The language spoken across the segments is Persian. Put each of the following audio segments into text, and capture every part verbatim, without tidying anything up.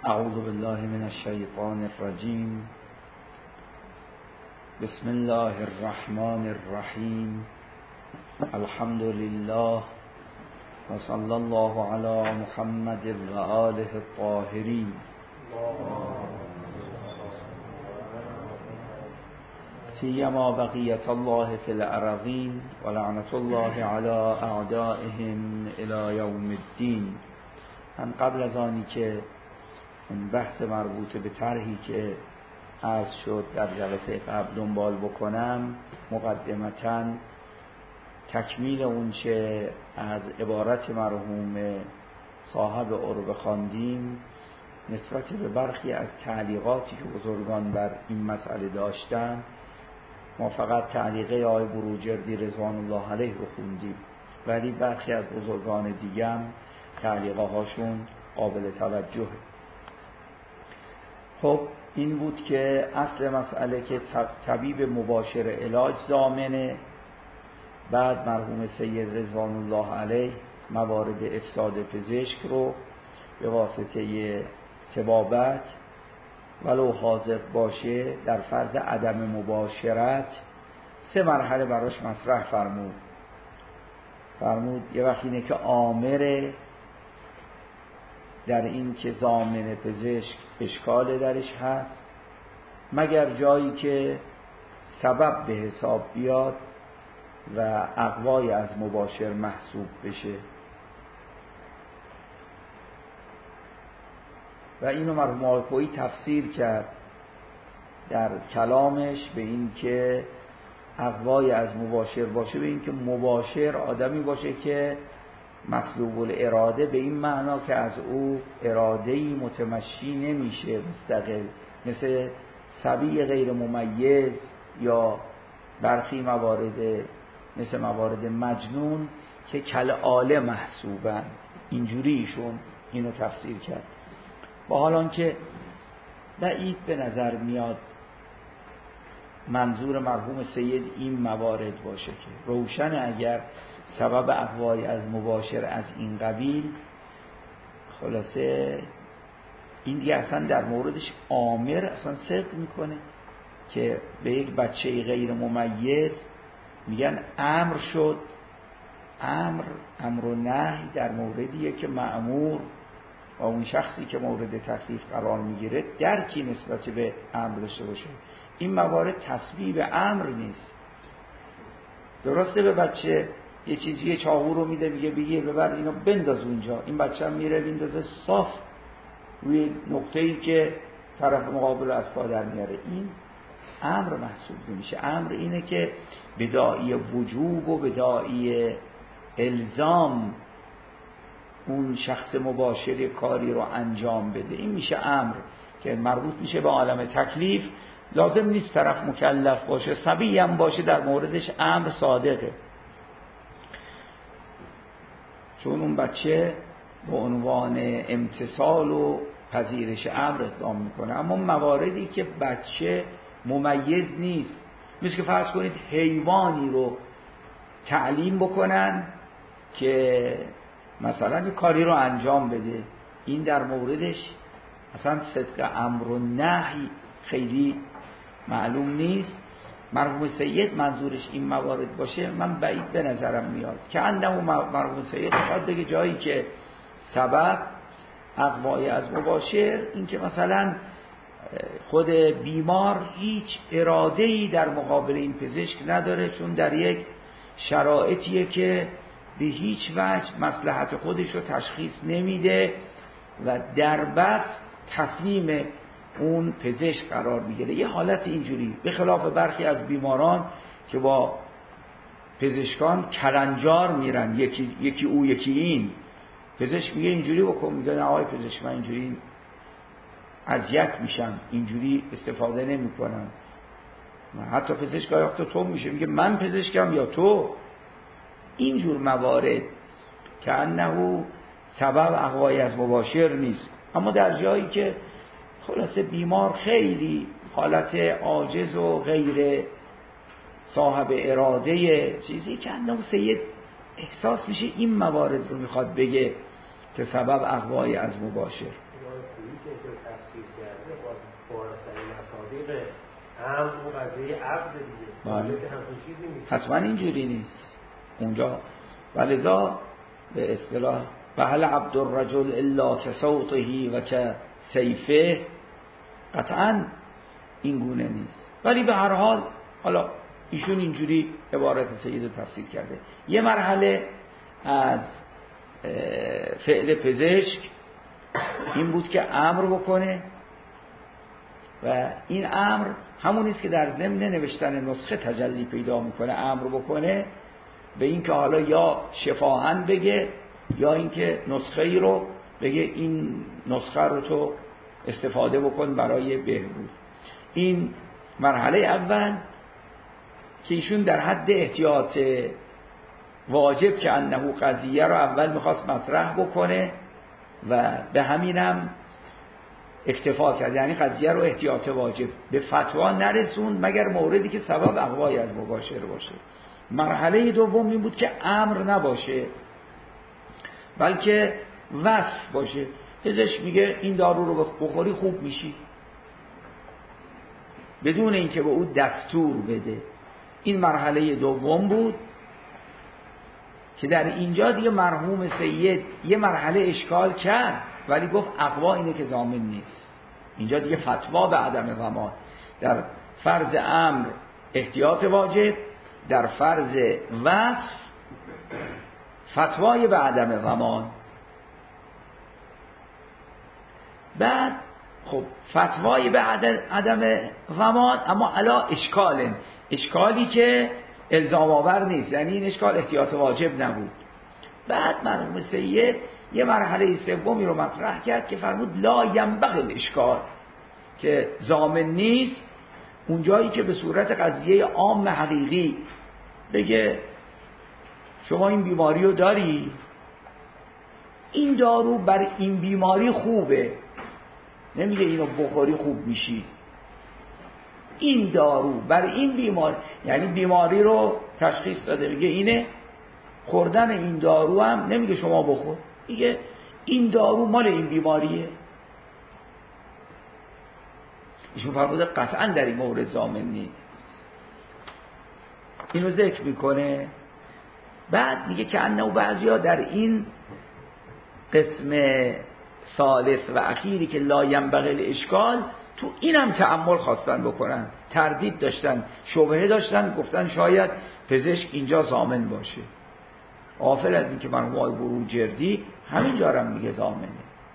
اعوذ بالله من الشیطان الرجیم. بسم الله الرحمن الرحیم. الحمد لله و صلی الله علی محمد و آله الطاهرین. سیما بقیت الله فی الارضین و لعنت الله علی اعدائهم الی یوم الدین. من قبل از آنی که اون بحث مربوط به طرحی که عرض شد در جلسه قبل دنبال بکنم، مقدمتاً تکمیل اون چه از عبارت مرحوم صاحب عرب خواندیم نسبت به برخی از تعلیقاتی که بزرگان بر این مسئله داشتن. ما فقط تعلیقه آقای بروجردی رضوان الله علیه رو خوندیم، ولی برخی از بزرگان دیگه هم تعلیقه هاشون قابل توجهه. خب این بود که اصل مسئله که طبیب مباشر علاج ضامنه. بعد مرحوم سید رضوان الله علیه موارد افساد پزشک رو به واسطه طبابت ولو حاضر باشه در فرض عدم مباشرت سه مرحله براش مطرح فرمود. فرمود یه وقت اینه که آمره در این که ضامن پزشک اشکال درش هست، مگر جایی که سبب به حساب بیاد و اقوای از مباشر محسوب بشه. و اینو مرحوم آقایی تفسیر کرد در کلامش به این که اقوای از مباشر باشه، به این که مباشر آدمی باشه که مسلوب الاراده، به این معنا که از او اراده‌ای متمشی نمیشه مستقل، مثل صبی غیر ممیز یا برخی موارد مثل موارد مجنون که کل آله محسوبن. اینجوری ایشون اینو تفسیر کرد. با حال آنکه بعید به نظر میاد منظور مرحوم سید این موارد باشه که روشن اگر سبب اقوای از مباشر از این قبیل، خلاصه این دیگه اصلا در موردش آمر اصلا صدق میکنه که به یک بچه غیر ممیز میگن امر شد. امر امر و نهی در موردیه که مأمور و اون شخصی که مورد تکلیف قرار میگیره درکی نسبت به امر داشته باشه. این موارد تسبیب امر نیست. درسته به بچه یه چیزی یه چاقو رو میده میگه بگیر ببر اینو بنداز اونجا، این بچه هم میره بندازه صاف روی نقطه‌ای که طرف مقابل از پا در میاره. این امر محسوب نمیشه. امر اینه که بداعی وجوب و بداعی الزام اون شخص مباشر کاری رو انجام بده. این میشه امر که مربوط میشه به عالم تکلیف. لازم نیست طرف مکلف باشه، صبی هم باشه، در موردش امر صادقه، چون اون بچه به عنوان امتثال و پذیرش امر اقدام میکنه. اما مواردی که بچه ممیز نیست، مثل که فرض کنید حیوانی رو تعلیم بکنن که مثلا یه کاری رو انجام بده، این در موردش اصلا صدق امر و نهی خیلی معلوم نیست. مرحوم سید منظورش این موارد باشه، من بعید به نظرم میاد که اندم مرحوم سید خواهد بگه جایی که سبب اقوای از مباشر، این که مثلا خود بیمار هیچ اراده‌ای در مقابل این پزشک نداره، چون در یک شرایطیه که به هیچ وجه مصلحت خودش رو تشخیص نمیده و در بس تصمیم اون پزشک قرار میگیره. یه حالت اینجوری، به خلاف برخی از بیماران که با پزشکان کلنجار میرن، یکی یکی او یکی این، پزشک میگه اینجوری بکن، میگه نه آقای پزشک من اینجوری اذیت میشم، اینجوری استفاده نمیکنم. حتی پزشک آیا تو میشه، میگه من پزشکم یا تو. اینجور موارد که انه سبب اقوای از مباشر نیست. اما در جایی که خلاصه بیمار خیلی حالت عاجز و غیر صاحب اراده چیزی که انه سید احساس میشه این موارد رو میخواد بگه که سبب اقوای از مباشر. که اینطور تفسیر کرده باز وارثه مصادیق هم اون قضیه عقد دیگه بله که همون چیزی نیست، حتما اینجوری نیست اونجا. ولذا به اصطلاح و هل عبد الرجل الا کصوته و کسیفه، قطعا این گونه نیست. ولی به هر حال حالا ایشون اینجوری عبارت سید رو تفسیر کرده. یه مرحله از فعل پزشک این بود که امر بکنه و این امر همون است که در ضمن نوشتن نسخه تجلی پیدا میکنه. امر بکنه به این که حالا یا شفاهن بگه یا اینکه نسخه ای رو بگه این نسخه رو تو استفاده بکن برای بهبود. این مرحله اول که ایشون در حد احتیاط واجب که انه قضیه رو اول میخواست مطرح بکنه و به همینم اکتفا کرد، یعنی قضیه رو احتیاط واجب به فتوا نرسوند مگر موردی که سبب اقوای از مباشر باشه. مرحله دوم این بود که امر نباشه بلکه وصف باشه. پزشک میگه این دارو رو بخوری خوب میشی بدون اینکه به او دستور بده. این مرحله دوم بود که در اینجا دیگه مرحوم سید یه مرحله اشکال کرد ولی گفت اقوا اینه که ضامن نیست. اینجا دیگه فتوا به عدم ضمان، در فرض امر احتیاط واجب، در فرض وصف فتوای به عدم ضمان. بعد خب فتوای به عدم ضمان اما علا اشکاله، اشکالی که الزام آور نیست، یعنی این اشکال احتیاط واجب نبود. بعد مرحوم سید یه مرحله سومی رو مطرح کرد که فرمود لا ینبغی الاشکال، که ضامن نیست اونجایی که به صورت قضیه عام حقیقی بگه شما این بیماری رو داری، این دارو بر این بیماری خوبه، نمیگه اینو بخوری خوب میشی، این دارو بر این بیماری، یعنی بیماری رو تشخیص داده میگه اینه، خوردن این دارو هم نمیگه شما بخور، میگه این دارو مال این بیماریه. ایشون فرموده قطعا در این مورد ضامن نیست. اینو ذکر میکنه. بعد میگه که انه بعضیا در این قسم ثالث و اخیری که لا ینبغی الاشکال تو اینم تأمل خواستن بکنن، تردید داشتن، شبهه داشتن، گفتن شاید پزشک اینجا ضامن باشه. غافل از این که مرحوم آقای بروجردی همین جارم میگه ضامنه.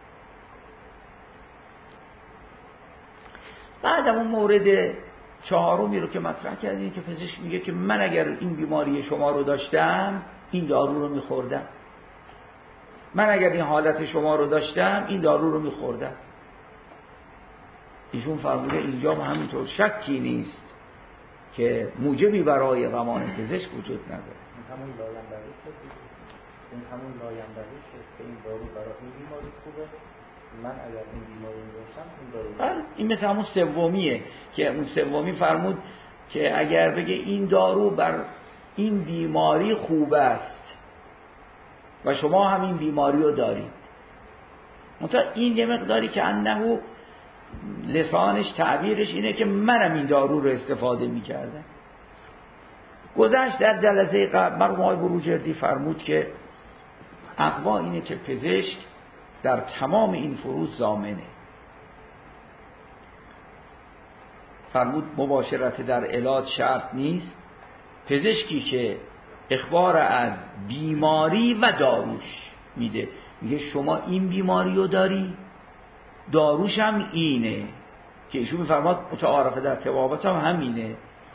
بعد اون مورد چهارمی رو که مطرح کردیم که پزشک میگه که من اگر این بیماری شما رو داشتم این دارو رو میخوردم، من اگر این حالت شما رو داشتم این دارو رو میخوردم. ایشون فرموده اینجا هم همینطور شکی نیست که موجبی برای ضمان پزشک وجود نداره. همون لاینبغی شد، این همون لاینبغی شد که این دارو برای این بیماری خوبه، من اگر این بیماری داشتم این دارو. این مثل همون سومیه که اون سومی فرمود که اگر بگه این دارو بر این بیماری خوب است و شما هم این بیماری رو دارید، مثلا این یه مقداری که انه لسانش تعبیرش اینه که منم این دارو رو استفاده می‌کردم. گذشت در جلسه قبل مرحوم آقای بروجردی فرمود که اقوا اینه که پزشک در تمام این فروض ضامنه. فرمود مباشرت در علاج شرط نیست، پزشکی که اخبار از بیماری و داروش میده، میگه شما این بیماری رو داری، داروش هم اینه، که ایشون میفرماد متعارفه در طبابت هم همینه.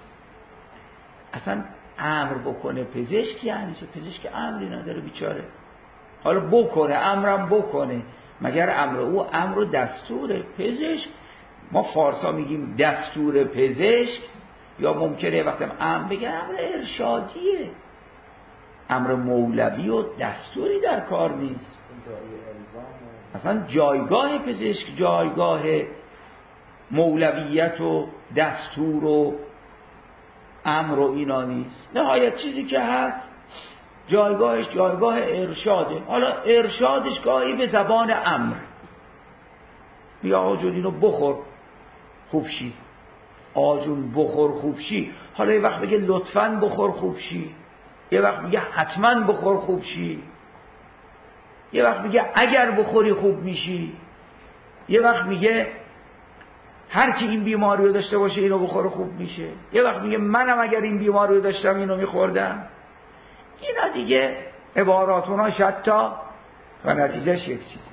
اصلا امر بکنه پزشک یعنی چه؟ پزشک امری نداره بیچاره، حالا بکنه امرم بکنه، مگر امر او امر و دستور پزشک؟ ما فارسا میگیم دستور پزشک، یا ممکنه وقتی امر بگه امر ارشادیه، امر مولوی و دستوری در کار نیست. اصلا جایگاه پزشک جایگاه مولویت و دستور و امر و اینا نیست. نهایت چیزی که هست جایگاهش جایگاه ارشاده. حالا ارشادش گاهی به زبان امر، میگه آقا جون اینو بخور خوب شی، آقا جون بخور خوب شی. حالا یه وقت بگه لطفاً بخور خوب شی، یه وقت میگه حتماً بخور خوب شی، یه وقت میگه اگر بخوری خوب میشی، یه وقت میگه هر کی این بیماری رو داشته باشه اینو بخوره خوب میشه، یه وقت میگه منم اگر این بیماری رو داشتم اینو میخوردم. اینا دیگه عباراتونا شتا و نتیجهش یک چیز.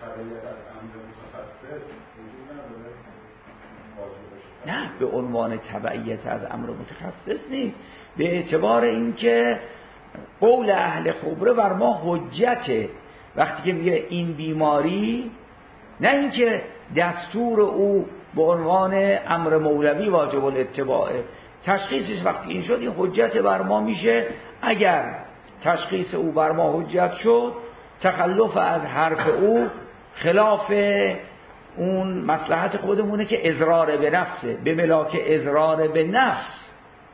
نه به عنوان تبعیت از امر متخصص نیست، به اعتبار اینکه قول اهل خبره بر ما حجته. وقتی که میگه این بیماری، نه اینکه دستور او به عنوان امر مولوی واجب الاتباعه، تشخیصش وقتی این شد این حجت بر ما میشه. اگر تشخیص او بر ما حجت شد، تخلف از حرف او خلاف اون مصلحت خودمونه که اضرار به نفسه، به ملاک اضرار به نفس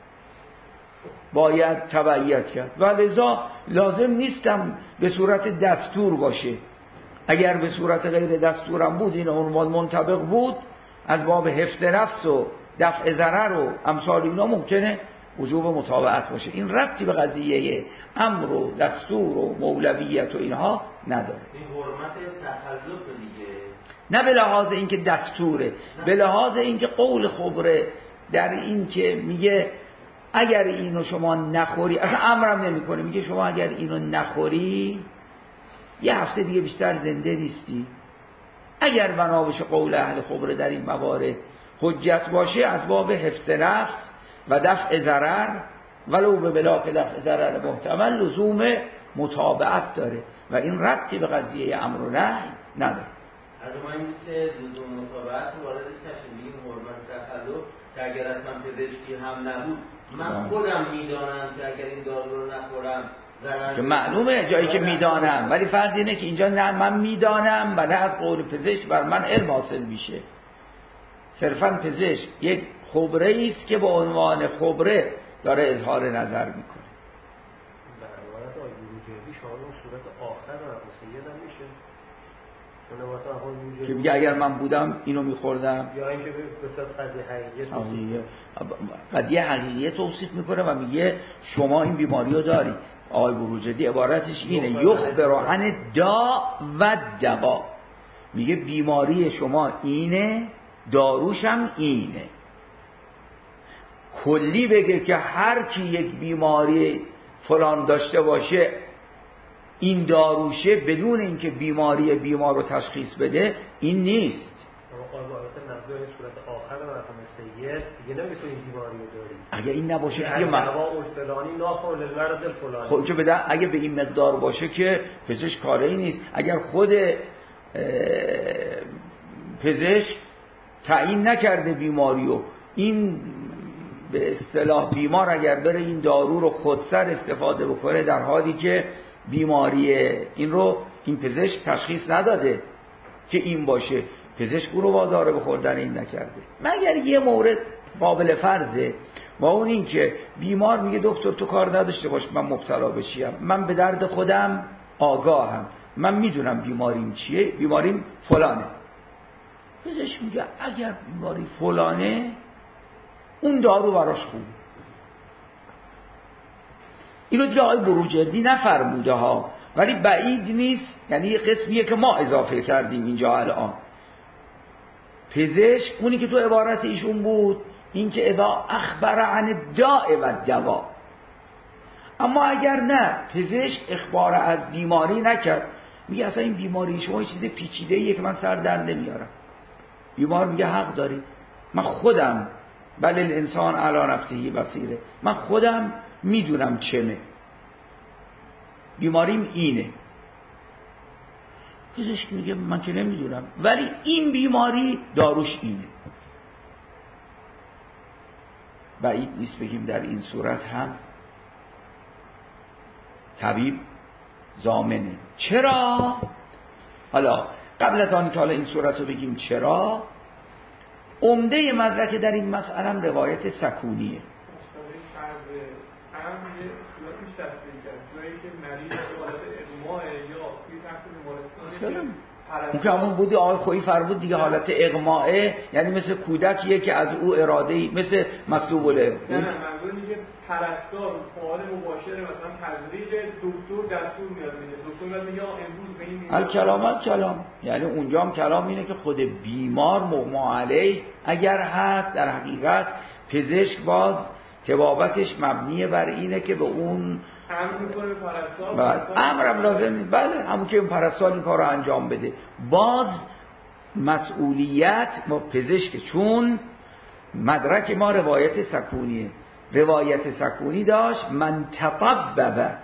باید تبعیت کرد و لذا لازم نیستم به صورت دستور باشه. اگر به صورت غیر دستورم بود، این عنوان منطبق بود، از باب حفظ نفس و دفع ضرر و امثال اینا ممکنه وجوب متابعت باشه. این ربطی به قضیه امر و دستور و مولویت و اینها نداره. این حرمت تخلف دیگه، نه به لحاظ اینکه دستوره، به لحاظ اینکه قول خبره در این که میگه اگر اینو شما نخوری، اصلا امرم نمیکنه، میگه شما اگر اینو نخوری یه هفته دیگه بیشتر زنده نیستی. اگر بنا بشه قول اهل خبره در این موارد حجت باشه، از باب حفظ نفس و دفع ضرر ولو به بلاک دفع ضرر محتمل لزوم متابعت داره و این ربطی به قضیه امر و نهی نداره. از ما این که لزوم متابعت واردش نشیم، این حرمت تخلف که اگر اصلا پزشکی هم نبود، من خودم میدانم که اگر این دارو رو نخورم که معلومه جایی که میدانم، ولی فرض اینه که اینجا نه من میدانم و نه از قول پزشک بر من علم حاصل میشه. صرفا پزشک یک خبره است که به عنوان خبره داره اظهار نظر میکنه. در روایت آیوری شما اون صورت آخر و مسیحیت هم میشه که بگه اگر من بودم اینو میخوردم، یا اینکه به صورت قضیه حقیقیه قضیه حقیقیه توصیف میکنه و میگه شما این بیماری رو داری. آقای بروجردی عبارتش اینه، یخبر عن دا و دوا، میگه بیماری شما اینه، داروشم اینه. کلی بگه که هر کی یک بیماری فلان داشته باشه این داروشه بدون اینکه بیماری بیمار رو تشخیص بده، این نیست. اگه این نباشه دیگه من خب که بده، اگه به این مقدار باشه که پزشک کاری نیست. اگر خود پزشک تعیین نکرده بیماری و این به اصطلاح بیمار اگر بره این دارو رو خودسر استفاده بکنه در حالی که بیماری این رو این پزشک تشخیص نداده که این باشه، پزشک رو وادار به خوردن این نکرده، مگر یه مورد قابل فرضه و اون این که بیمار میگه دکتر تو کار نداشته باش من مبتلا بشیم، من به درد خودم آگاهم، من میدونم بیماریم چیه، بیماریم فلانه. پزشک میگه اگر بیماری فلانه اون دارو براش خوب. اینو دیگه آقای بروجردی نفرموده ها، ولی بعید نیست، یعنی یه قسمیه که ما اضافه کردیم اینجا الان. پزشک اونی که تو عبارت ایشون بود این که اذا اخبر عن الداء و الدوا، اما اگر نه پزشک اخبار از بیماری نکرد، میگه اصلا این بیماری شما یه چیز پیچیده‌ایه که من سر در نمیارم. بیمار میگه حق داری، من خودم بل الانسان علی نفسه بصیره، من خودم میدونم چمه، بیماریم اینه. پزشک میگه من که نمیدونم ولی این بیماری داروش اینه. بعید نیست بگیم در این صورت هم طبیب ضامنه. چرا؟ حالا قبل از آن که حالا این صورت رو بگیم چرا، عمده مدرک در این مسئله هم روایت سکونیه. اون که همون بودی آقای خویی فرمود دیگه، حالت اغماءه، یعنی مثل کودکیه که از او اراده‌ای مثل مصلوب اله. نه نه منظور اینه که پرستار فعال مباشر مثلا تزریق دکتر دستور میاد میده، دکتر میاد میگه امروز به این الکلام الکلام، یعنی اونجا هم کلام اینه که خود بیمار مغما علیه اگر هست در حقیقت پزشک باز طبابتش مبنیه بر اینه که به اون امر میکنه پرستار، بله امرم لازم، بله همون که اون پرستار این کار رو انجام بده. باز مسئولیت ما پزشک، چون مدرک ما روایت سکونیه، روایت سکونی داشت من تطبب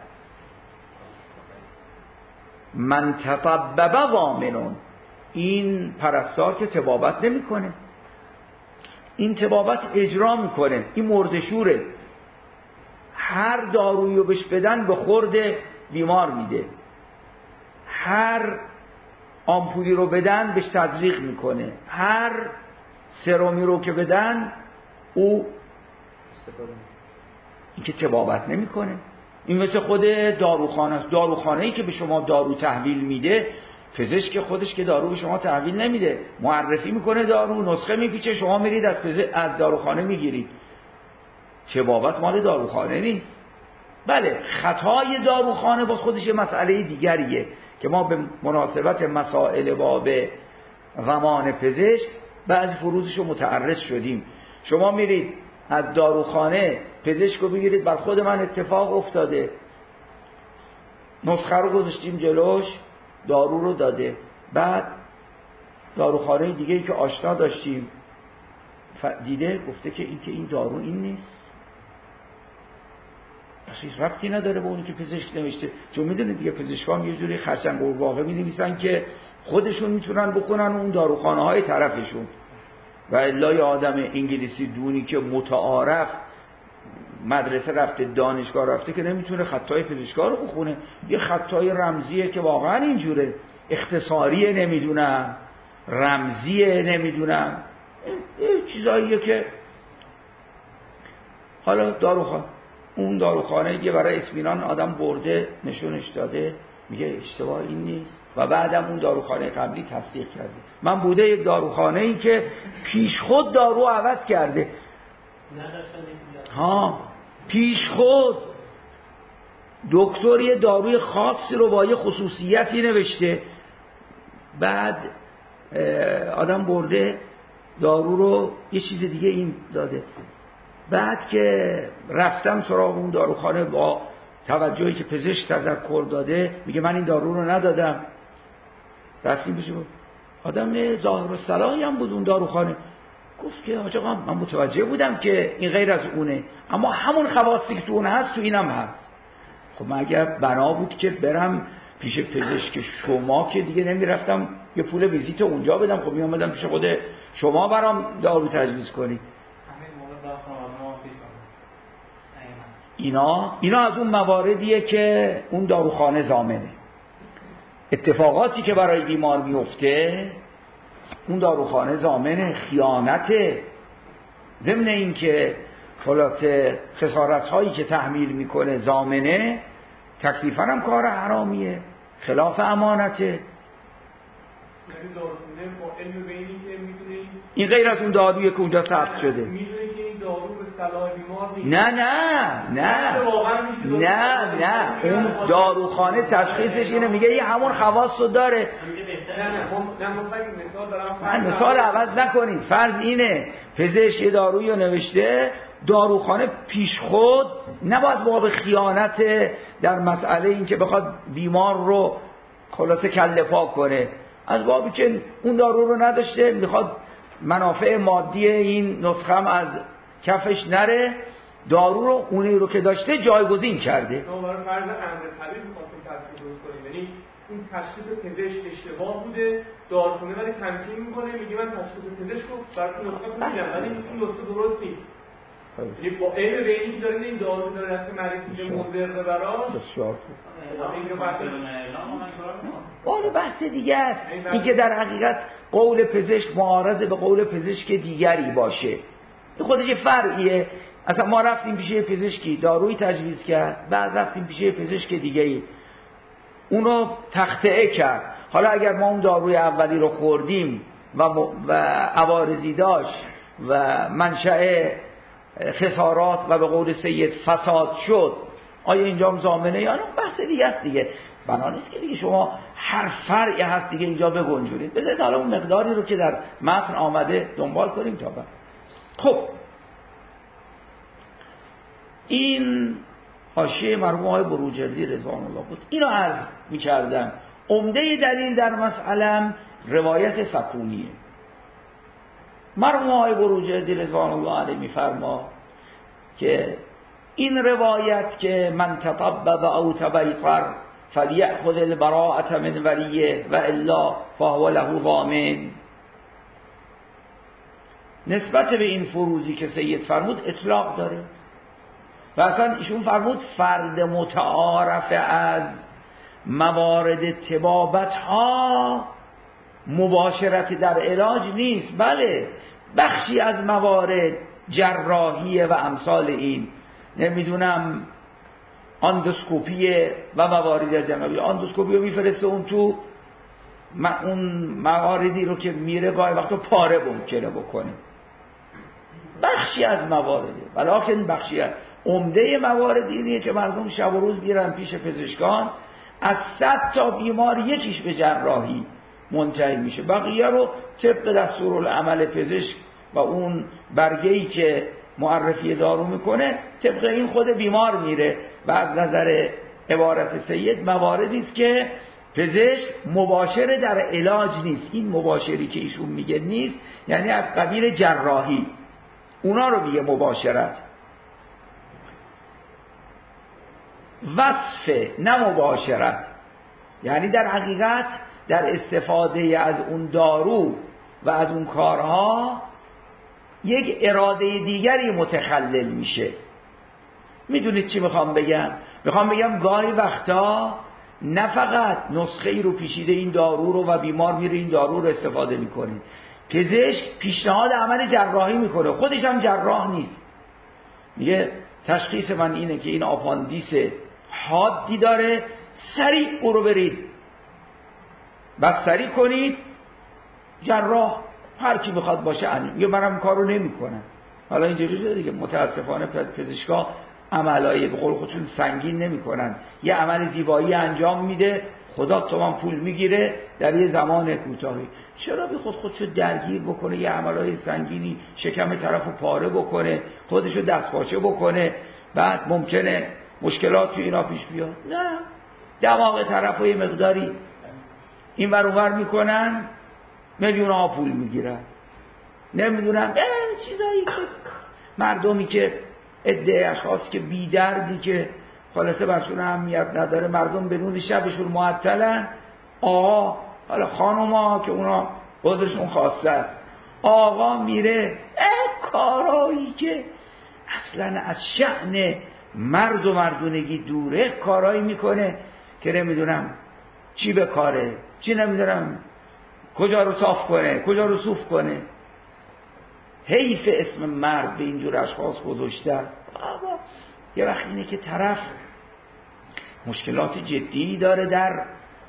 من تطبب ضامنون، این پرستار که طبابت نمیکنه، این طبابت اجرا میکنه، این مردشوره، هر دارویی رو بهش بدن به خورد بیمار میده، هر آمپولی رو بدن بهش تزریق میکنه، هر سرومی رو که بدن او استفاده میکنه، این که طبابت نمیکنه. این مثل خود داروخانه است. داروخانه ای که به شما دارو تحویل میده، پزشک خودش که دارو به شما تحویل نمیده، معرفی میکنه دارو، نسخه میپیچه، شما میرید از پزشک از داروخانه میگیرید، طبابت مال داروخانه نیست. بله خطای داروخانه با خودش مسئله دیگریه که ما به مناسبت مسائل باب ضمان پزشک بعضی فروزش رو متعرض شدیم. شما میرید از داروخانه پزشک رو بگیرید، بر خود من اتفاق افتاده، نسخه رو گذاشتیم جلوش، دارو رو داده، بعد داروخانه دیگه‌ای که آشنا داشتیم دیده گفته که این که این دارو این نیست، اصلا ربطی نداره به اونی که پزشک نوشته. چون میدونید دیگه پزشکان یه جوری خرچنگ قورباغه می‌نویسن که خودشون میتونن بکنن اون داروخانه‌های طرفشون، و الا یه آدم انگلیسی دونی که متعارف مدرسه رفته دانشگاه رفته که نمیتونه خطای پزشکار رو بخونه، یه خطای رمزیه که واقعا اینجوره، اختصاریه نمیدونم، رمزیه نمیدونم، این چیزاییه که حالا داروخانه، اون داروخانه یه برای اطمینان آدم برده نشونش داده، میگه اشتباه این نیست، و بعدم اون داروخانه قبلی تصدیق کرده. من بوده یک داروخانه ای که پیش خود دارو عوض کرده، ها پیش خود دکتر یه داروی خاصی رو با یه خصوصیتی نوشته، بعد آدم برده دارو رو یه چیز دیگه این داده. بعد که رفتم سراغ اون داروخانه با توجهی که پزشک تذکر داده، میگه من این دارو رو ندادم. رفتیم پیش آدم ظاهر الصلاحی هم بود اون داروخانه، گفت که حاج آقا من متوجه بودم که این غیر از اونه، اما همون خواصی که تو اون هست تو اینم هست. خب من اگر بنا بود که برم پیش پزشک شما که دیگه نمیرفتم یه پول ویزیت اونجا بدم، خب میامدم پیش خود شما برام دارو تجویز کنی. اینا اینا از اون مواردیه که اون داروخانه ضامنه. اتفاقاتی که برای بیمار میفته اون داروخانه ضامنه، خیانته، ضمن این که خلاصه خسارت هایی که تحمیل میکنه ضامنه، تکلیفاً هم کار حرامیه، خلاف امانته. این غیر از اون دارویی که اونجا ثبت شده. نه نه نه نه نه اون داروخانه تشخیصش اینه، میگه این همون خواص رو داره. من مثال عوض نکنید، فرض اینه پزشک یه دارویی رو نوشته، داروخانه پیش خود نباید باب خیانت در مسئله این که بخواد بیمار رو خلاصه کله پا کنه، از بابی که اون دارو رو نداشته میخواد منافع مادی این نسخه هم از کفش نره، دارو رو اونی رو که داشته جایگزین کرده. ما برای فرض امر طبیب می‌خواستیم تشخیص کنیم، یعنی این تشخیص پزشک اشتباه بوده، داروخانه ولی تمکین میکنه، میگه من تشخیص پزشک رو براتون نسخه میدم ولی این نسخه درست نیست. یعنی با علم به اینی که دارین این دارو داره دست مریض میشه مضر براش. بسیار خوب. اون بحث دیگه است، این که در حقیقت قول پزشک معارض به قول پزشک دیگری باشه، این خودش فرعیه. اصلا ما رفتیم پیش پزشکی دارویی تجویز کرد، بعد رفتیم پیش پزشک دیگه‌ای اونو تخطئه کرد، حالا اگر ما اون داروی اولی رو خوردیم و, و عوارضی داشت و منشأ خسارات و به قول سید فساد شد، آیا اینجا هم ضامنه یا نه؟ بحث دیگه است دیگه. بنا نیست که دیگه شما هر فرعی هست دیگه اینجا بگنجونید. بذارید حالا اون مقداری رو که در متن آمده دنبال کنیم تا بعد. خب این حاشیه مرحوم آقای بروجردی رضوان الله بود. اینو عرض می‌کردم. عمده دلیل در مسئله روایت سکونیه. مرحوم آقای بروجردی رضوان الله علیه می‌فرما که این روایت که من تطبب او تبیطر فلیأخذ البراءة من ولیه و الا فهو له ضامن، نسبت به این فروزی که سید فرمود اطلاق داره و اصلا ایشون فرمود فرد متعارف از موارد طبابت ها مباشرت در علاج نیست. بله بخشی از موارد جراحیه و امثال این، نمیدونم اندوسکوپیه و مواردی از جنابی اندوسکوپی رو میفرسته اون تو اون مواردی رو که میره گاهی وقتا پاره ممکنه بکنه، بخشی از موارده. ولیکن بخشی از عمده موارد اینیه که مردم شب و روز میرن پیش پزشکان، از صد تا بیمار یکیش به جراحی منتهی میشه، بقیه رو طبق دستورالعمل پزشک و اون برگه‌ای که معرفی دارو میکنه طبق این خود بیمار میره. و از نظر عبارت سید مواردی است که پزشک مباشر در علاج نیست. این مباشری که ایشون میگه نیست، یعنی از قبیل جراحی، اونا رو میگه مباشرت. وصف نه مباشرت، یعنی در حقیقت در استفاده از اون دارو و از اون کارها یک اراده دیگری متخلل میشه. میدونید چی میخوام بگم؟ میخوام بگم گاهی وقتا نه فقط نسخه ای رو پیچیده این دارو رو و بیمار میره این دارو رو استفاده میکنه، پزشک پیشنهاد عمل جراحی میکنه، خودش هم جراح نیست، میگه تشخیص من اینه که این آپاندیس حادی داره، سریع برو برید بعد سریع کنید، جراح هر کی بخواد باشه انجام. یا منم کارو نمیکنم. حالا اینجوری شده دیگه متاسفانه پزشکا عملای به قول خودشون سنگین نمیکنن، یه عمل زیبایی انجام میده، خدا تومن پول میگیره در یه زمان کوتاهی. چرا بی خود خودشو درگیر بکنه یه عملای سنگینی، شکم طرفو پاره بکنه، خودشو دستپاچه بکنه، بعد ممکنه مشکلات تو اینا پیش بیاد؟ نه، دماغ طرفو یه مقداری این ور اونور میکنن، میلیون ها پول میگیرن. نمیدونم چیزایی که مردمی که عده اشخاص که بی دردی که خلاصه برشون اهمیت نداره، مردم به نون شبشون معطلن، آقا حالا خانوما که اونا خودشون خواسته است، آقا میره کارایی که اصلا از شأن مرد و مردونگی دوره، کارایی میکنه که نمیدونم چی به کاره، چی نمیدونم کجا رو صاف کنه، کجا رو صوف کنه. حیف اسم مرد به اینجور اشخاص گذاشتن. بابا یه وقت اینه که طرف مشکلات جدی داره در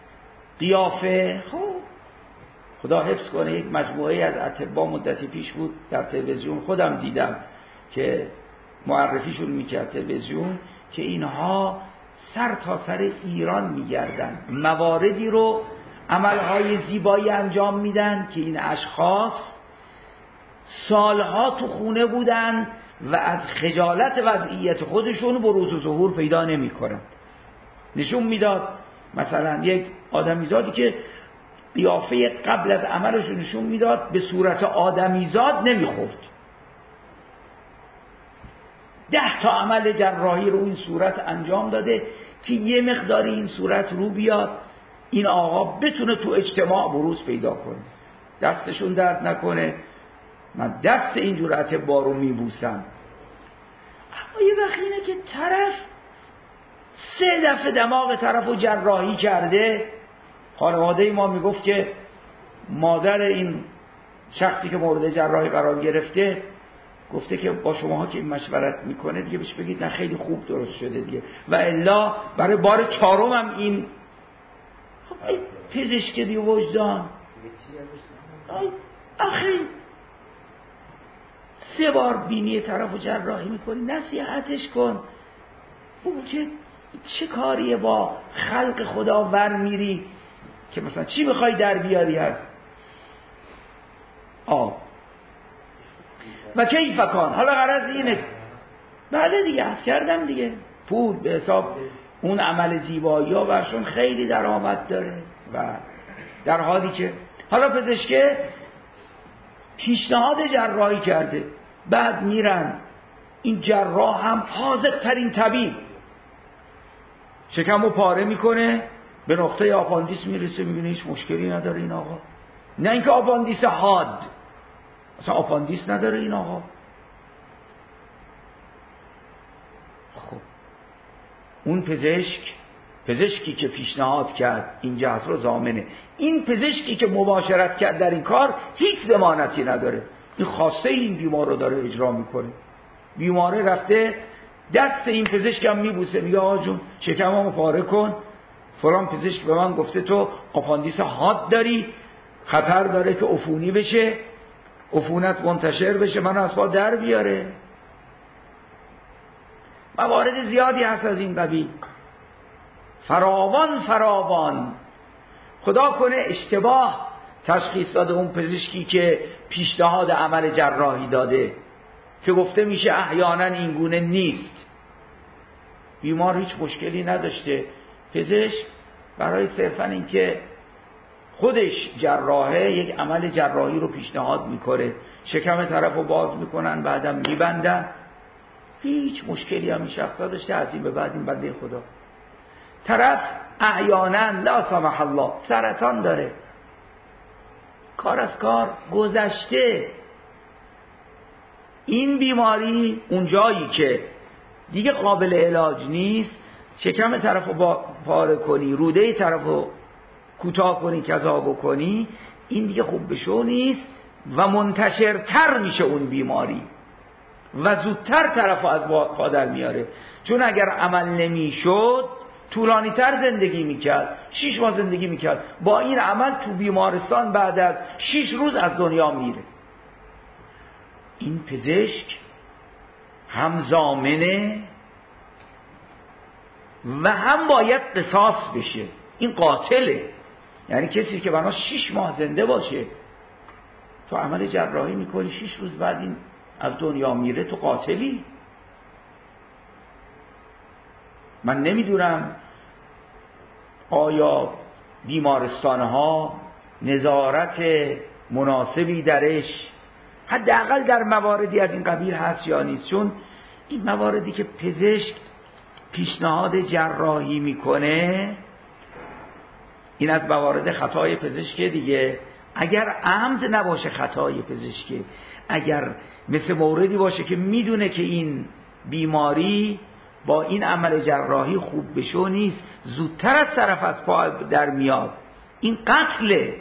قیافه، خب خدا حفظ کنه. یک مجموعه از اطباء مدتی پیش بود در تلویزیون، خودم دیدم که معرفیشون میکرد تلویزیون، که اینها سر تا سر ایران میگردن، مواردی رو عملهای زیبایی انجام میدن که این اشخاص سالها تو خونه بودن و از خجالت وضعیت خودشون بروز و ظهور پیدا نمی کنند. نشون میداد مثلا یک آدمیزادی که قیافه قبل از عملش نشون میداد به صورت آدمیزاد نمیخورد، ده تا عمل جراحی رو این صورت انجام داده که یه مقداری این صورت رو بیاد، این آقا بتونه تو اجتماع بروز پیدا کنه. دستشون درد نکنه، من دست اینجور اطباء رو میبوسم. اما یه وقت اینه که طرف سه دفعه دماغ طرف رو جراحی کرده. خانواده ما میگفت که مادر این شخصی که مورد جراحی قرار گرفته گفته که با شماها که این مشورت میکنه دیگه بهش بگید نه خیلی خوب درست شده دیگه، و الا برای بار چهارم هم این خب پزشک بی وجدان آخه سه بار بینی طرف و جراحی میکنی، نصیحتش کن. بگو که چه کاریه با خلق خدا ور میری که مثلا چی میخوای در بیاری هست آب و کیف کان. حالا غرض اینه بله دیگه عرض کردم دیگه، پول به حساب اون عمل زیبایی ها برشون خیلی درآمد داره و در حالی که حالا پزشک پیشنهاد جراحی کرده، بعد میرن این جراح هم حاذق ترین طبیب شکمو پاره میکنه، به نقطه آپاندیس میرسه، میبینه هیچ مشکلی نداره این آقا. نه اینکه آپاندیس حاد، اصلا آپاندیس نداره این آقا. خب اون پزشک پزشکی که پیشنهاد کرد این جهت رو ضامنه، این پزشکی که مباشرت کرد در این کار هیچ ضمانتی نداره. این خواسته این بیمار رو داره اجرا میکنه، بیماره رفته دست این پزشک هم میبوسه، میگه آقا جون شکممو پاره کن، فلان پزشک به من گفته تو آپاندیس حاد داری، خطر داره که عفونی بشه، عفونت منتشر بشه، منو از پا در بیاره. موارد زیادی هست از این قبیل، فراوان فراوان. خدا کنه اشتباه تشخیص داده اون پزشکی که پیشنهاد عمل جراحی داده که گفته میشه احیانا این گونه نیست، بیمار هیچ مشکلی نداشته، پزشک برای صرفا این که خودش جراحه یک عمل جراحی رو پیشنهاد میکنه، شکم طرف رو باز میکنن بعدم میبندن، هیچ مشکلی هم این شخص داشته. از این به بعد این بنده خدا طرف احیانا لا سمح الله سرطان داره، کار از کار گذشته، این بیماری اون جایی که دیگه قابل علاج نیست، شکم طرف رو پاره کنی، روده طرف رو کوتاه کنی، کذا بکنی، این دیگه خوب بشو نیست و منتشرتر میشه اون بیماری و زودتر طرف رو از پادر میاره. چون اگر عمل نمیشد طولانی تر زندگی میکرد، شیش ماه زندگی میکرد، با این عمل تو بیمارستان بعد از شیش روز از دنیا میره. این پزشک هم ضامنه و هم باید قصاص بشه. این قاتله، یعنی کسی که بنا شیش ماه زنده باشه، تو عمل جراحی میکنی شیش روز بعد این از دنیا میره، تو قاتلی. من نمیدونم آیا بیمارستانها نظارت مناسبی درش حداقل در مواردی از این قبیل هست یا نیست، چون این مواردی که پزشک پیشنهاد جراحی میکنه این از موارد خطای پزشک دیگه. اگر عمد نباشه خطای پزشک، اگر مثل موردی باشه که میدونه که این بیماری با این عمل جراحی خوب بشو نیست، زودتر از طرف از پا در میاد، این قتله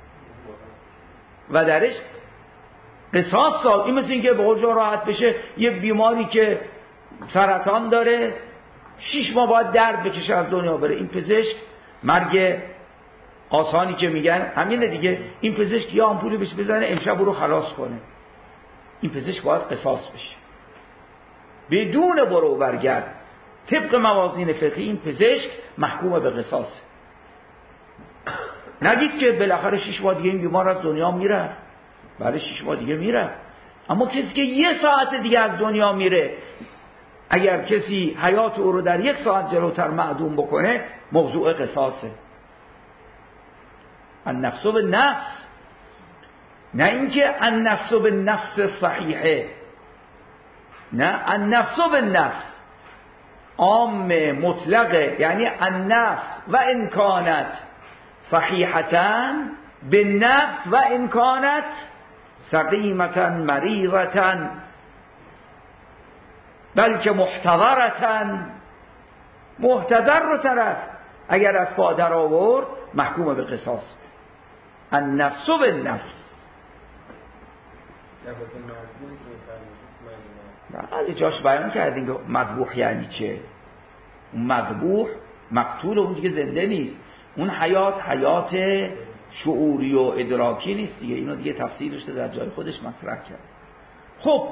و درش قصاص سال. این مثل این که به قول راحت بشه یه بیماری که سرطان داره شیش ماه باید درد بکشه از دنیا بره، این پزشک مرگ آسانی که میگن همینه دیگه، این پزشک یا آمپولی بهش بزنه امشب رو خلاص کنه، این پزشک باید قصاص بشه بدون برو برگرد. طبق موازین فقهی این پزشک محکوم به قصاص. نگید که بالاخره شش ماه دیگه این بیمار از دنیا میره، بله شش ماه دیگه میره، اما کسی که یه ساعت دیگه از دنیا میره، اگر کسی حیات او رو در یک ساعت جلوتر معدوم بکنه موضوع قصاصه. النفس بالنفس، نه اینکه النفس بالنفس صحیحه، نه النفس بالنفس عام مطلقه، یعنی النفس و ان کانت صحیحتاً بالنفس و ان کانت سقیمتاً مریضتاً بلکه محتضرتاً، محتضر رو طرف اگر از پا در آورد محکوم به قصاص. النفس بالنفس. بعد جاش بیان کردیم که مذبوح یعنی چه. اون مذبوح مقتول، اون دیگه زنده نیست. اون حیات حیات شعوری و ادراکی نیست دیگه. اینو دیگه تفسیرش در جای خودش مطرح کرد. خب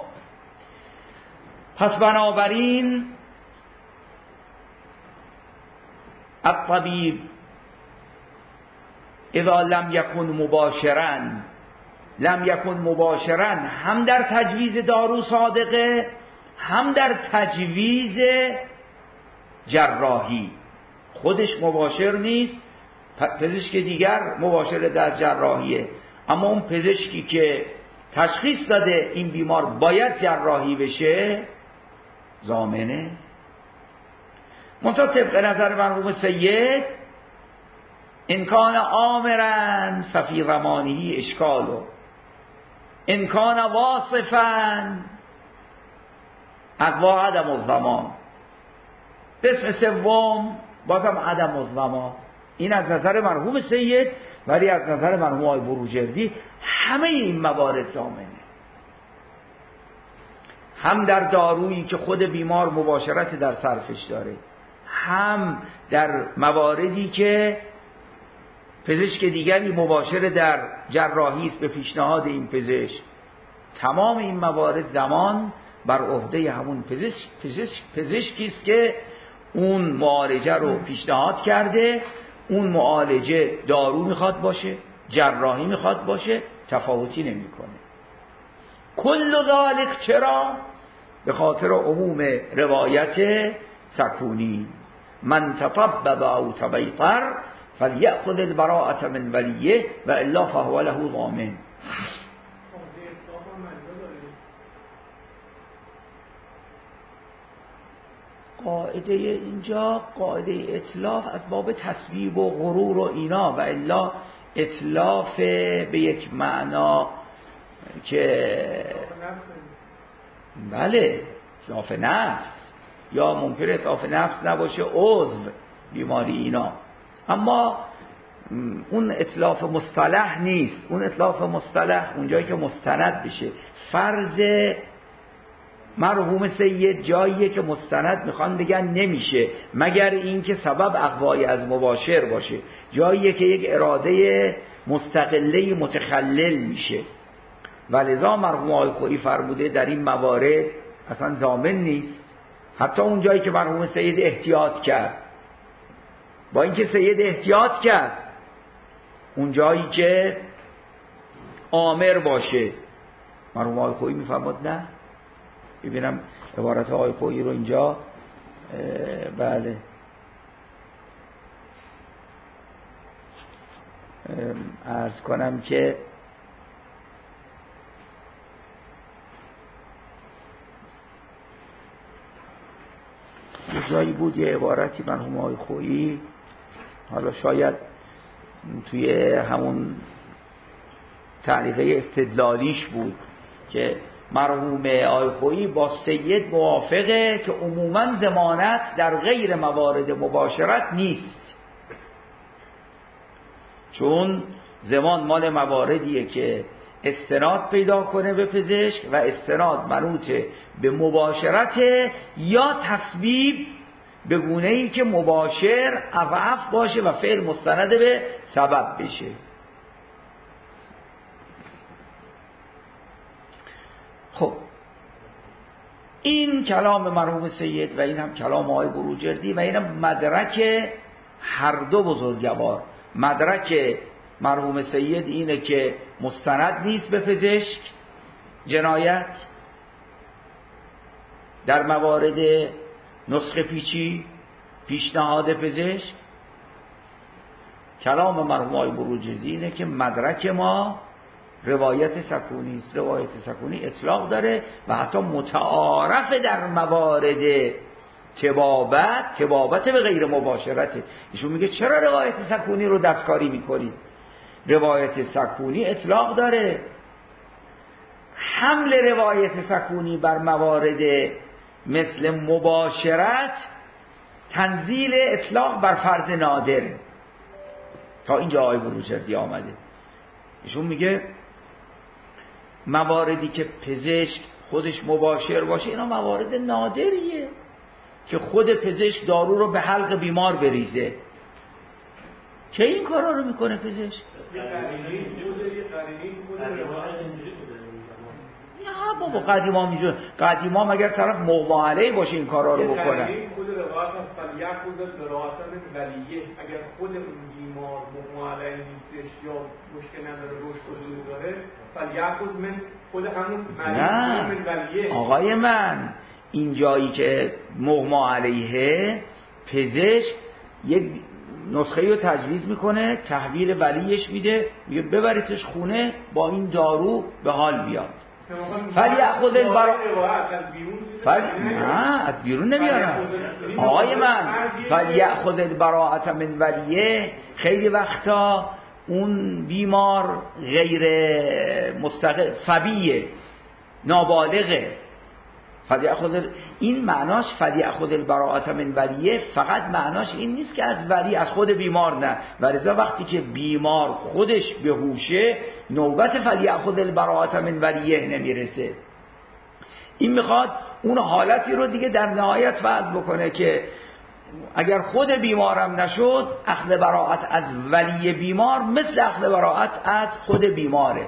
پس بنابراین الطبیب اذا لم یکن مباشرا لم یکن مباشرا هم در تجویز دارو صادقه، هم در تجویز جراحی. خودش مباشر نیست، پزشک دیگر مباشر در جراحیه، اما اون پزشکی که تشخیص داده این بیمار باید جراحی بشه ضامنه. منتها طبق نظر مرحوم سید ان کان آمرا ففی ضمانه اشکالو، ان کان واصفا اقوا عدم الضمان. قسم سوم بازم عدم الضمان. این از نظر مرحوم سید، ولی از نظر مرحوم آقای بروجردی همه این موارد ضامنه. هم در دارویی که خود بیمار مباشرت در صرفش داره، هم در مواردی که پزشک دیگری مباشر در جراحی است به پیشنهاد این پزشک. تمام این موارد زمان بر عهده همون پزشک پزشک پزشکی است که اون معالجه رو پیشنهاد کرده. اون معالجه دارو میخواد باشه، جراحی میخواد باشه، تفاوتی نمیکنه. کل ذالک چرا؟ به خاطر عموم روایت سکونی من تطبب او تبیطر فلیأخذ البراءة من ولیه و الا فهو له ضامن. قاعده اینجا قاعده اطلاف از باب تسبیب و غرور و اینا، و الا اطلاف به یک معنا که بله اطلاف نفس، یا ممکن اطلاف نفس نباشه عضو بیماری اینا، اما اون اطلاف مصطلح نیست. اون اطلاف مصطلح اونجایی که مستند بشه. فرض مرحوم سید جاییه که مستند میخوان بگن نمیشه مگر این که سبب اقوایی از مباشر باشه، جاییه که یک اراده مستقله متخلل میشه. ولذا مرحوم آقای خویی فرموده در این موارد اصلا ضامن نیست. حتی اون جایی که مرحوم سید احتیاط کرد، با اینکه سید احتیاط کرد، اون جایی که آمر باشه، مرحوم آقای خویی میفرماد نه. ببینم عبارت آقای خویی رو اینجا. بله عرض کنم که یه جایی بود یه عبارتی مرحوم آقای خویی، حالا شاید توی همون تعلیقه استدلالیش بود که مرحوم آقای خویی با سید موافقه که عموما ضمانت در غیر موارد مباشرت نیست، چون ضمان مال مواردیه که استناد پیدا کنه به پزشک و استناد منوط به مباشرت یا تسبیب به گونه‌ای که مباشر اضعف باشه و فعل مستند به سبب بشه. خب این کلام مرحوم سید و این هم کلام آقای بروجردی و این هم مدرک هر دو بزرگوار. مدرک مرحوم سید اینه که مستند نیست به پزشک جنایت در موارد نسخه پیچی پیشنهاد پزشک. کلام مرحوم آقای بروجردی اینه که مدرک ما روایت سکونی است. روایت سکونی اطلاق داره و حتی متعارف در موارد تبابت تبابت به غیر مباشرته. ایشون میگه چرا روایت سکونی رو دستکاری میکنید؟ روایت سکونی اطلاق داره. حمل روایت سکونی بر موارد مثل مباشرت تنزیل اطلاق بر فرد نادر. تا اینجا آقای بروجردی آمده. ایشون میگه مواردی که پزشک خودش مباشر باشه اینا موارد نادریه که خود پزشک دارو رو به حلق بیمار بریزه. که این کارا رو میکنه پزشک؟ یه قرینه‌ای بوده، یه قرینه‌ای بوده روایت اینجوری بوده. نه بابا قدیما میجون قدیما مگر طرف مغما علیه باشه این کارا رو بکنن. یه قرینه‌ای خود روایت هست فلیأخذ البراءة من ولیه، اگر خود اون بیمار مغما علیه نیستش یا مشکل نداره رشد حضور داره فلیأخذ من خود همون مریض من ولیه. آقای من این جایی که مغما علیه پزشک یک نسخه رو تجویز میکنه تحویل ولیش میده میگه ببریدش خونه با این دارو به حال بیاد. فلیأخذ البراءة فل... نه از بیرون نمیارن آقای من. فلیأخذ البراءة من ولیه خیلی وقتا اون بیمار غیر مستقل فبیه نابالغه. فلیأخذ این معناش فلیأخذ البراءة من ولیه فقط معناش این نیست که از ولی از خود بیمار نه، ولذا وقتی که بیمار خودش به هوشه نوبت فلیأخذ البراءة من ولیه نمیرسه. این میخواد اون حالتی رو دیگه در نهایت وضع بکنه که اگر خود بیمارم نشد اخذ براءت از ولی بیمار مثل اخذ براءت از خود بیماره.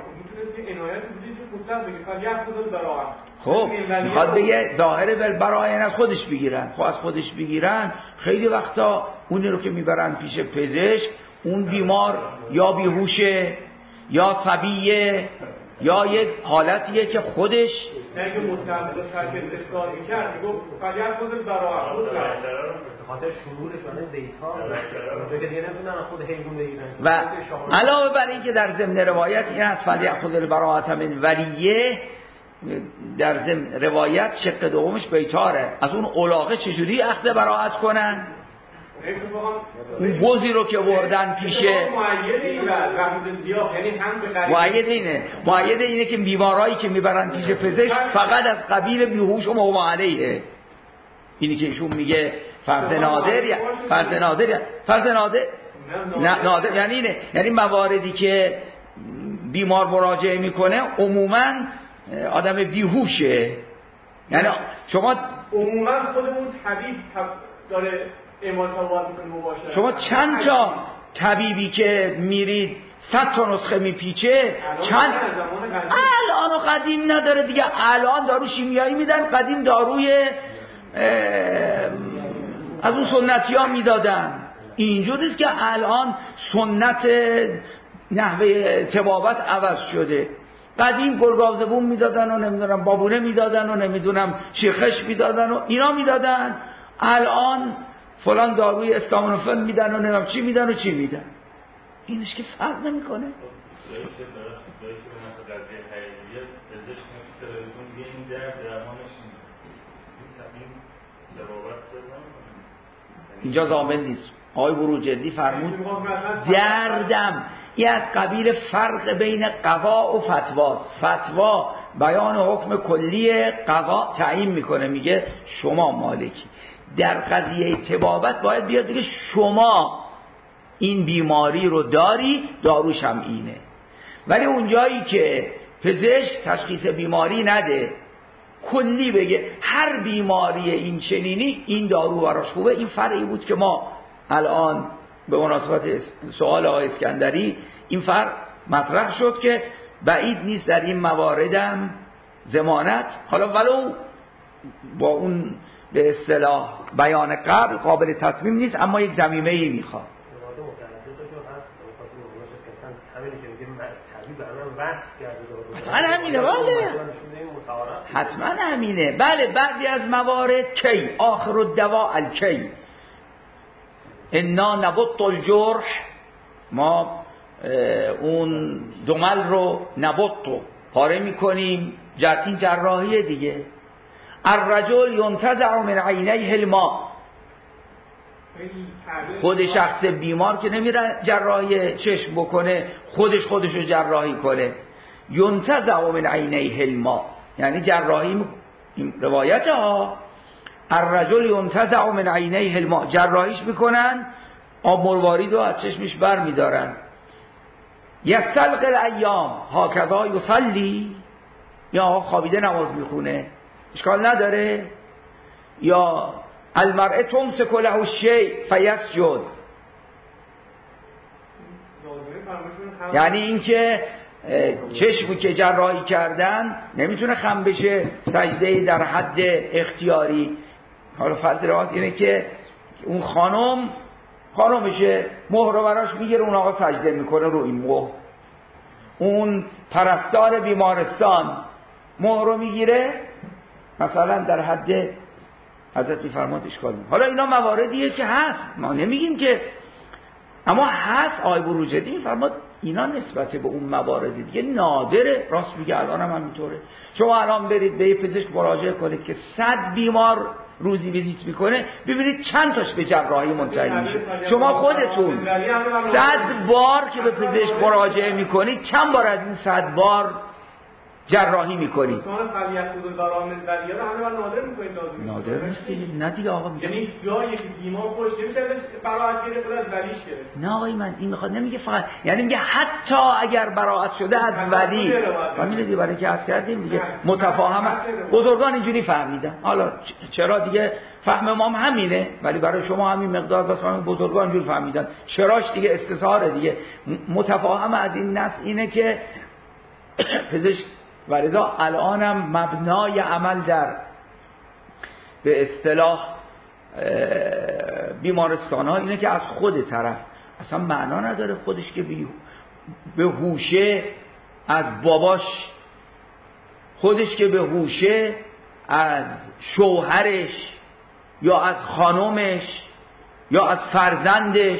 خب میخواد بگه ظاهر بالبراءه از خودش بگیرن. خب از خودش بگیرن خیلی وقتا اونی رو که میبرن پیش پزشک اون بیمار یا بیهوشه یا صبیه یا یک حالتیه که خودش نه که متعلق شرکت اصلاح میکرد میگو فلیأخذ البراءة به خاطر شروعش من دیتا اونجا که دیگه نمیتونن خود حیوان بگیرن و علاوه بر این که در ضمن روایت این از فلیأخذ البراءة من ولیه در ضمن روایت شق دومش بیتاره از اون علاقه چجوری اخذ براءت کنن. اون بوزی رو که بردن پیشه معید اینه معید اینه که بیمارایی که میبرن پیش پزشک فقط از قبیل بیهوش و مغما علیه. اینی که ایشون میگه فرض نادر یا فرض نادر یا فرض نادر نه نادر یعنی اینه یعنی مواردی که بیمار مراجعه میکنه عموما آدم بیهوشه. یعنی شما عموما خودمون طبیب داره شما چند تا طبیبی که میرید صد تا نسخه میپیچه چند الان و قدیم نداره دیگه. الان دارو شیمیایی میدن، قدیم داروی از اون سنتی ها میدادن. اینجوریست که الان سنت نحوه طبابت عوض شده. قدیم گلگاو زبون میدادن و نمیدونم بابونه میدادن و نمیدونم شیرخش میدادن و اینا میدادن. الان فلان داروی استامینوفن میدن و نمیدونم چی میدن و چی میدن. اینش که فرق نمیکنه. اینجا ضامن نیست. آقای بروجردی فرمود دردم این از قبیل فرق بین قضا و فتواست. فتوا بیان حکم کلی، قضا تعیین میکنه میگه شما مالکی. در قضیه طبابت باید بیاد دیگه شما این بیماری رو داری داروش هم اینه. ولی اونجایی که پزشک تشخیص بیماری نده کلی بگه هر بیماری این چنینی این دارو براش خوبه، این فرقی بود که ما الان به مناسبت سوال آقای اسکندری این فرق مطرح شد که بعید نیست در این مواردم ضمانت حالا ولو با اون به اصطلاح بیان قبل قابل تصمیم نیست اما یک ضمیمه‌ای میخواد. حتما همینه بله حتما همینه بله. بعضی از موارد کی آخر الدواء الکی انا نبط الجرح ما اون دمل رو نبط رو پاره میکنیم جرتین جراحیه دیگه. الرجل ينتزع من عینیه الماء خود شخص بیمار که نمیره جراحی چشم بکنه خودش خودش رو جراحی کنه. ينتزع من عینیه الماء یعنی جراحی این روایت ها الرجل ينتزع من عینیه الماء جراحیش میکنن آب مروارید رو از چشمش بر میدارن. یستلق الایام هکذا یصلی یا خوابیده نماز میخونه اشکال نداره. یا المرء تمسک له الشیء فیسجد یعنی اینکه چشمی که جراحی کردن نمیتونه خم بشه سجده در حد اختیاری. حالا فضل روایت اینه که اون خانم خانمشه مهر رو براش میگیره، اون آقا سجده میکنه رو این مهر. اون پرستار بیمارستان مهر رو میگیره مثلا در حد حضرت میفرماد اشکال نیست. حالا اینا مواردیه که هست، ما نمیگیم که، اما هست. آقای بروجردی میفرماد اینا نسبت به اون موارد دیگه نادره. راست میگه، الان هم همینطوره. شما الان برید به یه پزشک مراجعه کنید که صد بیمار روزی ویزیت میکنه، ببینید چند تاش به جراحی منتهی میشه. شما خودتون صد بار که به پزشک مراجعه میکنید چند بار از این صد بار جراحی میکنید؟ نادر نیست دیگه. نه دیگه آقا میگه یعنی جایی که بیمار خوش نمیشه ازش براءت گرفت از ولیش گرفت. نه آقای من این میخواد نمیگه فقط، یعنی میگه حتی اگر براءت شده از ولی، همین دیگه برای که عرض کردیم دیگه متفاهم بزرگان اینجوری فهمیدن. حالا چرا دیگه فهم ما هم همینه، ولی برای شما همین مقدار بس فهم بزرگان اینجوری فهمیدن. چراش دیگه استظهاره دیگه. متفاهم از این نص اینه که پزشک ولذا الانم مبنای عمل در به اصطلاح بیمارستان ها اینه که از خود طرف اصلا معنا نداره خودش که به هوشه از باباش، خودش که به هوشه از شوهرش یا از خانومش یا از فرزندش.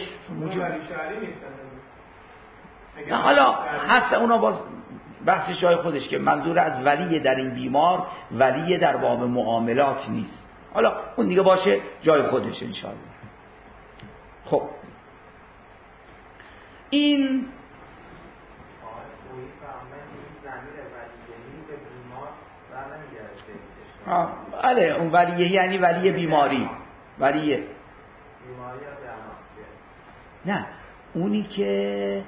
نه حالا هست اونا باز بحث جای خودش که منظور از ولی در این بیمار ولی در باب معاملات نیست. حالا اون دیگه باشه جای خودش انشاءالله. خب این بله اون ولیه یعنی ولی بیماری، ولیه نه اونی که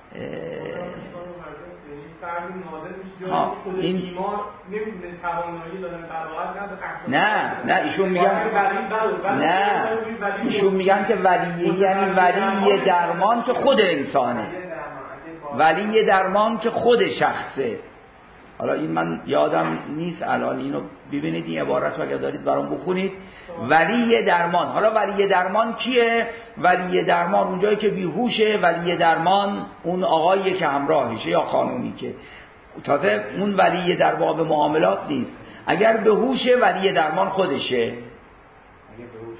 ها این بیمار نمیدونه توانایی دارن براءت نه نه ایشون میگن نه ایشون میگن که ولی یعنی ولی درمان که خود انسانه، ولی درمان که خود شخصه. حالا این من یادم نیست الان، اینو ببینید این عبارت رو اگر دارید برام بخونید. ولی درمان، حالا ولی درمان کیه؟ ولی درمان اونجایی که بیهوشه، ولی درمان اون آقاییه که همراهشه یا خانومی که تازه اون ولی در باب معاملات نیست. اگر به هوشه ولی درمان خودشه. اگه به هوش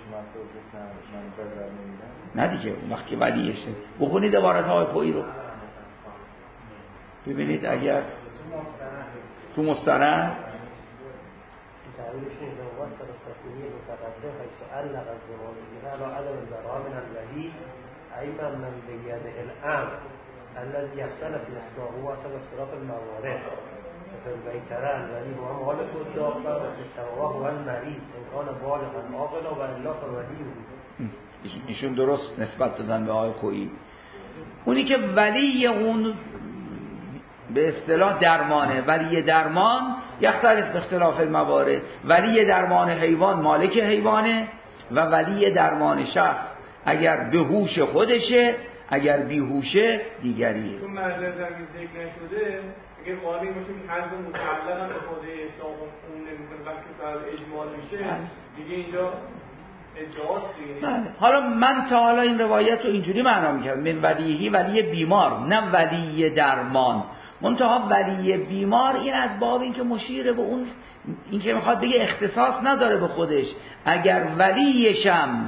من نه دیگه اون وقتی ولیشه. بخونید عبارت های خویی رو ببینید. اگر تو مستند تعبیرش اینه وصل السکونی متقدم حیث علق الزمان بها على عدم البراء من الولی عیبا من بید الامر الذي يختلف اصلاحه وسط اختلاف الموارد فالبیتره الولی هو مالک الدابه و السوا هو المریض ان کان بالغا عاقلا و الا فالولی. ایشون درست نسبت دادن به آقای خویی. اونی که ولی اون به اصطلاح درمانه، ولی درمان یختلف به اختلاف الموارد. ولی درمان حیوان مالک حیوانه و ولی درمان شخص اگر به هوش خودشه، اگر بیهوشه دیگریه. چون مرزه زنگی ذکر نشده اگر قاضی باشه که حضب متعلق هم به خود اسلام اون نمیکنه وقتی فرد اجمال میشه دیگه اینجا بله. حالا من تا حالا این روایت رو اینجوری معنا میکردم من ولیهی ولی بیمار، نه ولی درمان. منتها ولی بیمار این از باب این که مشیره به اون، این که میخواد بگه اختصاص نداره به خودش. اگر ولیشم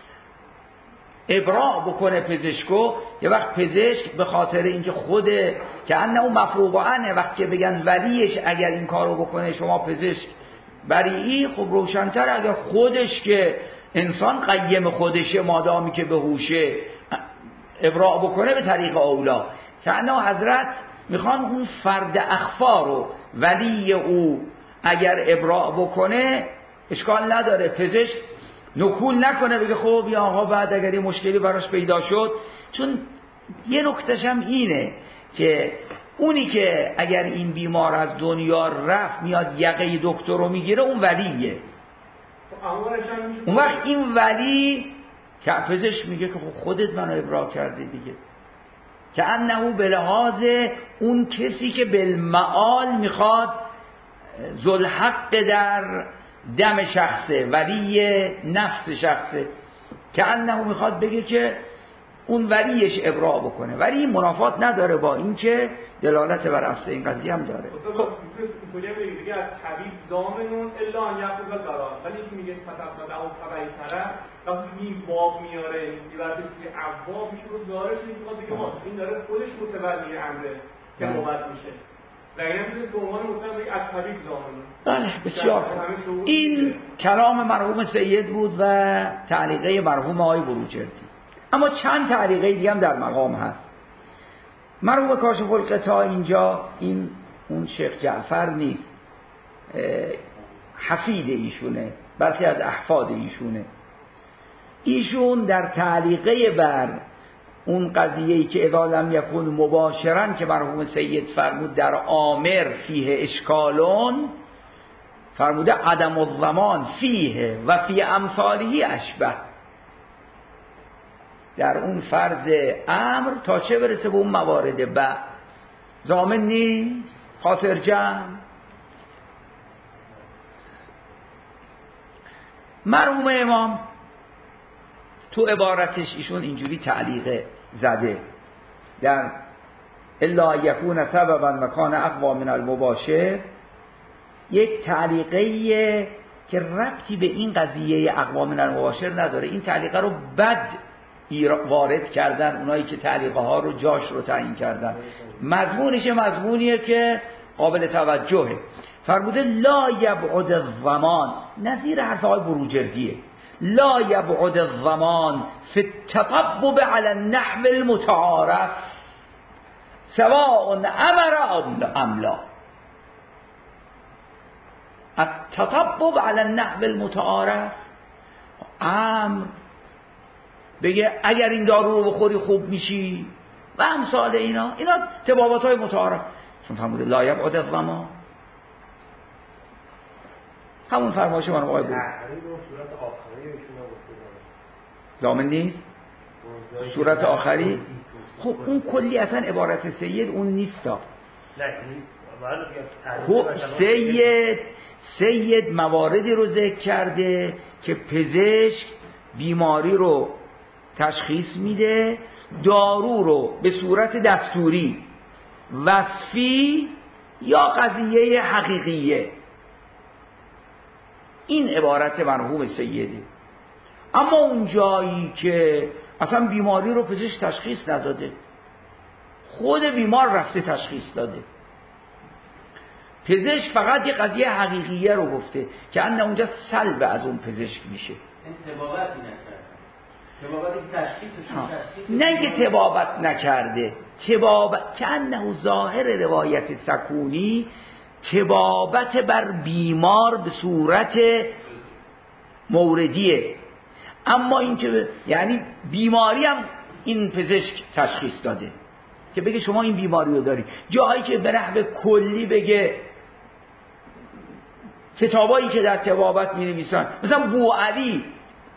ابراء بکنه پزشکو، یه وقت پزشک به خاطر اینکه خود که انه اون مفروض عنه وقت که بگن ولیش اگر این کارو بکنه شما پزشک بریئی، خب روشن‌تر اگر خودش که انسان قیم خودشه مادامی که به هوشه ابراء بکنه به طریق اولا. که انه حضرت میخوان اون فرد اخفا رو ولی او اگر ابراء بکنه اشکال نداره، پزشک نکول نکنه بگه خب یا آقا بعد اگر یه مشکلی براش پیدا شد. چون یه نکتهش هم اینه که اونی که اگر این بیمار از دنیا رفت میاد یقه دکتر رو میگیره اون ولیه. اون وقت این ولی که پزشک میگه که خب خودت منو ابراء کردی دیگه، که انه به لحاظ اون کسی که بالمعال میخواد ذوالحق در دم شخصه، ولی نفس شخصه، که انه میخواد بگه که اون ولیش ابراء بکنه، ولی این منافات نداره با اینکه دلالت بر اصل این قضیه هم داره. خب اینطوری هم میگه دیگه از طبیب ضامنون الا ان یاخذ القرار، ولی اینکه میگه فتح او تبعی طرف وقتی این باب میاره این وقتی که عوام میشه رو دارش میگه دیگه ما این داره خودش متولی امره که نوبت میشه. و اینم میگه به عنوان مطلب از طبیب ضامنون. بله بسیار. این کلام مرحوم سید بود و تعلیقه مرحوم آقای بروجردی. اما چند تعلیقه دیگه هم در مقام هست. مرحوم کاشف الغطا اینجا این اون شیخ جعفر نیست، حفید ایشونه، بلکه از احفاد ایشونه. ایشون در تعلیقه بر اون قضیه‌ای که اذا لم یکن مباشرا که مرحوم سید فرمود در آمر فیه اشکالون، فرموده عدم الضمان فیه و فی امثاله اشبه. در اون فرض امر تا چه برسه به اون موارد بعد ضامن نیست، خاطر جمع. مرحوم امام تو عبارتش ایشون اینجوری تعلیقه زده در الا یکون سببا و کان اقوا من المباشر، یک تعلیقه که ربطی به این قضیه اقوا من المباشر نداره. این تعلیقه رو بد وارد کردن اونایی که تعلیقه ها رو جاش رو تعیین کردن. مضمونش مضمونیه که قابل توجهه. فرموده لا یبعد الزمان، نظیر حرف آقای بروجردیه، لا یبعد الزمان فی التطبب علی النحو المتعارف سواء امر ام لا. التطبب علی النحو المتعارف، امر بگه اگر این دارو رو بخوری خوب میشی و امثال اینا، اینا تبابات های متعارف. چون فرموده لا یبعد الزمان، همون فرمایش من آقای بود ضامن نیست صورت آخری. خب اون کلی اصلا عبارت سید اون نیستا. خب سید سید مواردی رو ذکر کرده که پزشک بیماری رو تشخیص میده، دارو رو به صورت دستوری، وصفی یا قضیه حقیقیه. این عبارت مرحوم سیده. اما اون جایی که اصلا بیماری رو پزشک تشخیص نداده، خود بیمار رفته تشخیص داده، پزشک فقط یه قضیه حقیقیه رو گفته که انه اونجا سلب از اون پزشک میشه. این تبابتی نکرده، تبابتی تشخیصش نه اینکه تبابت نکرده، تبابت که انه ظاهر روایت سکونی تبابت بر بیمار به صورت موردیه. اما این که یعنی بیماری هم این پزشک تشخیص داده که بگه شما این بیماری رو داری. جایی که به نحو کلی بگه، کتابایی که در تبابت می نویسن مثلا بوعلی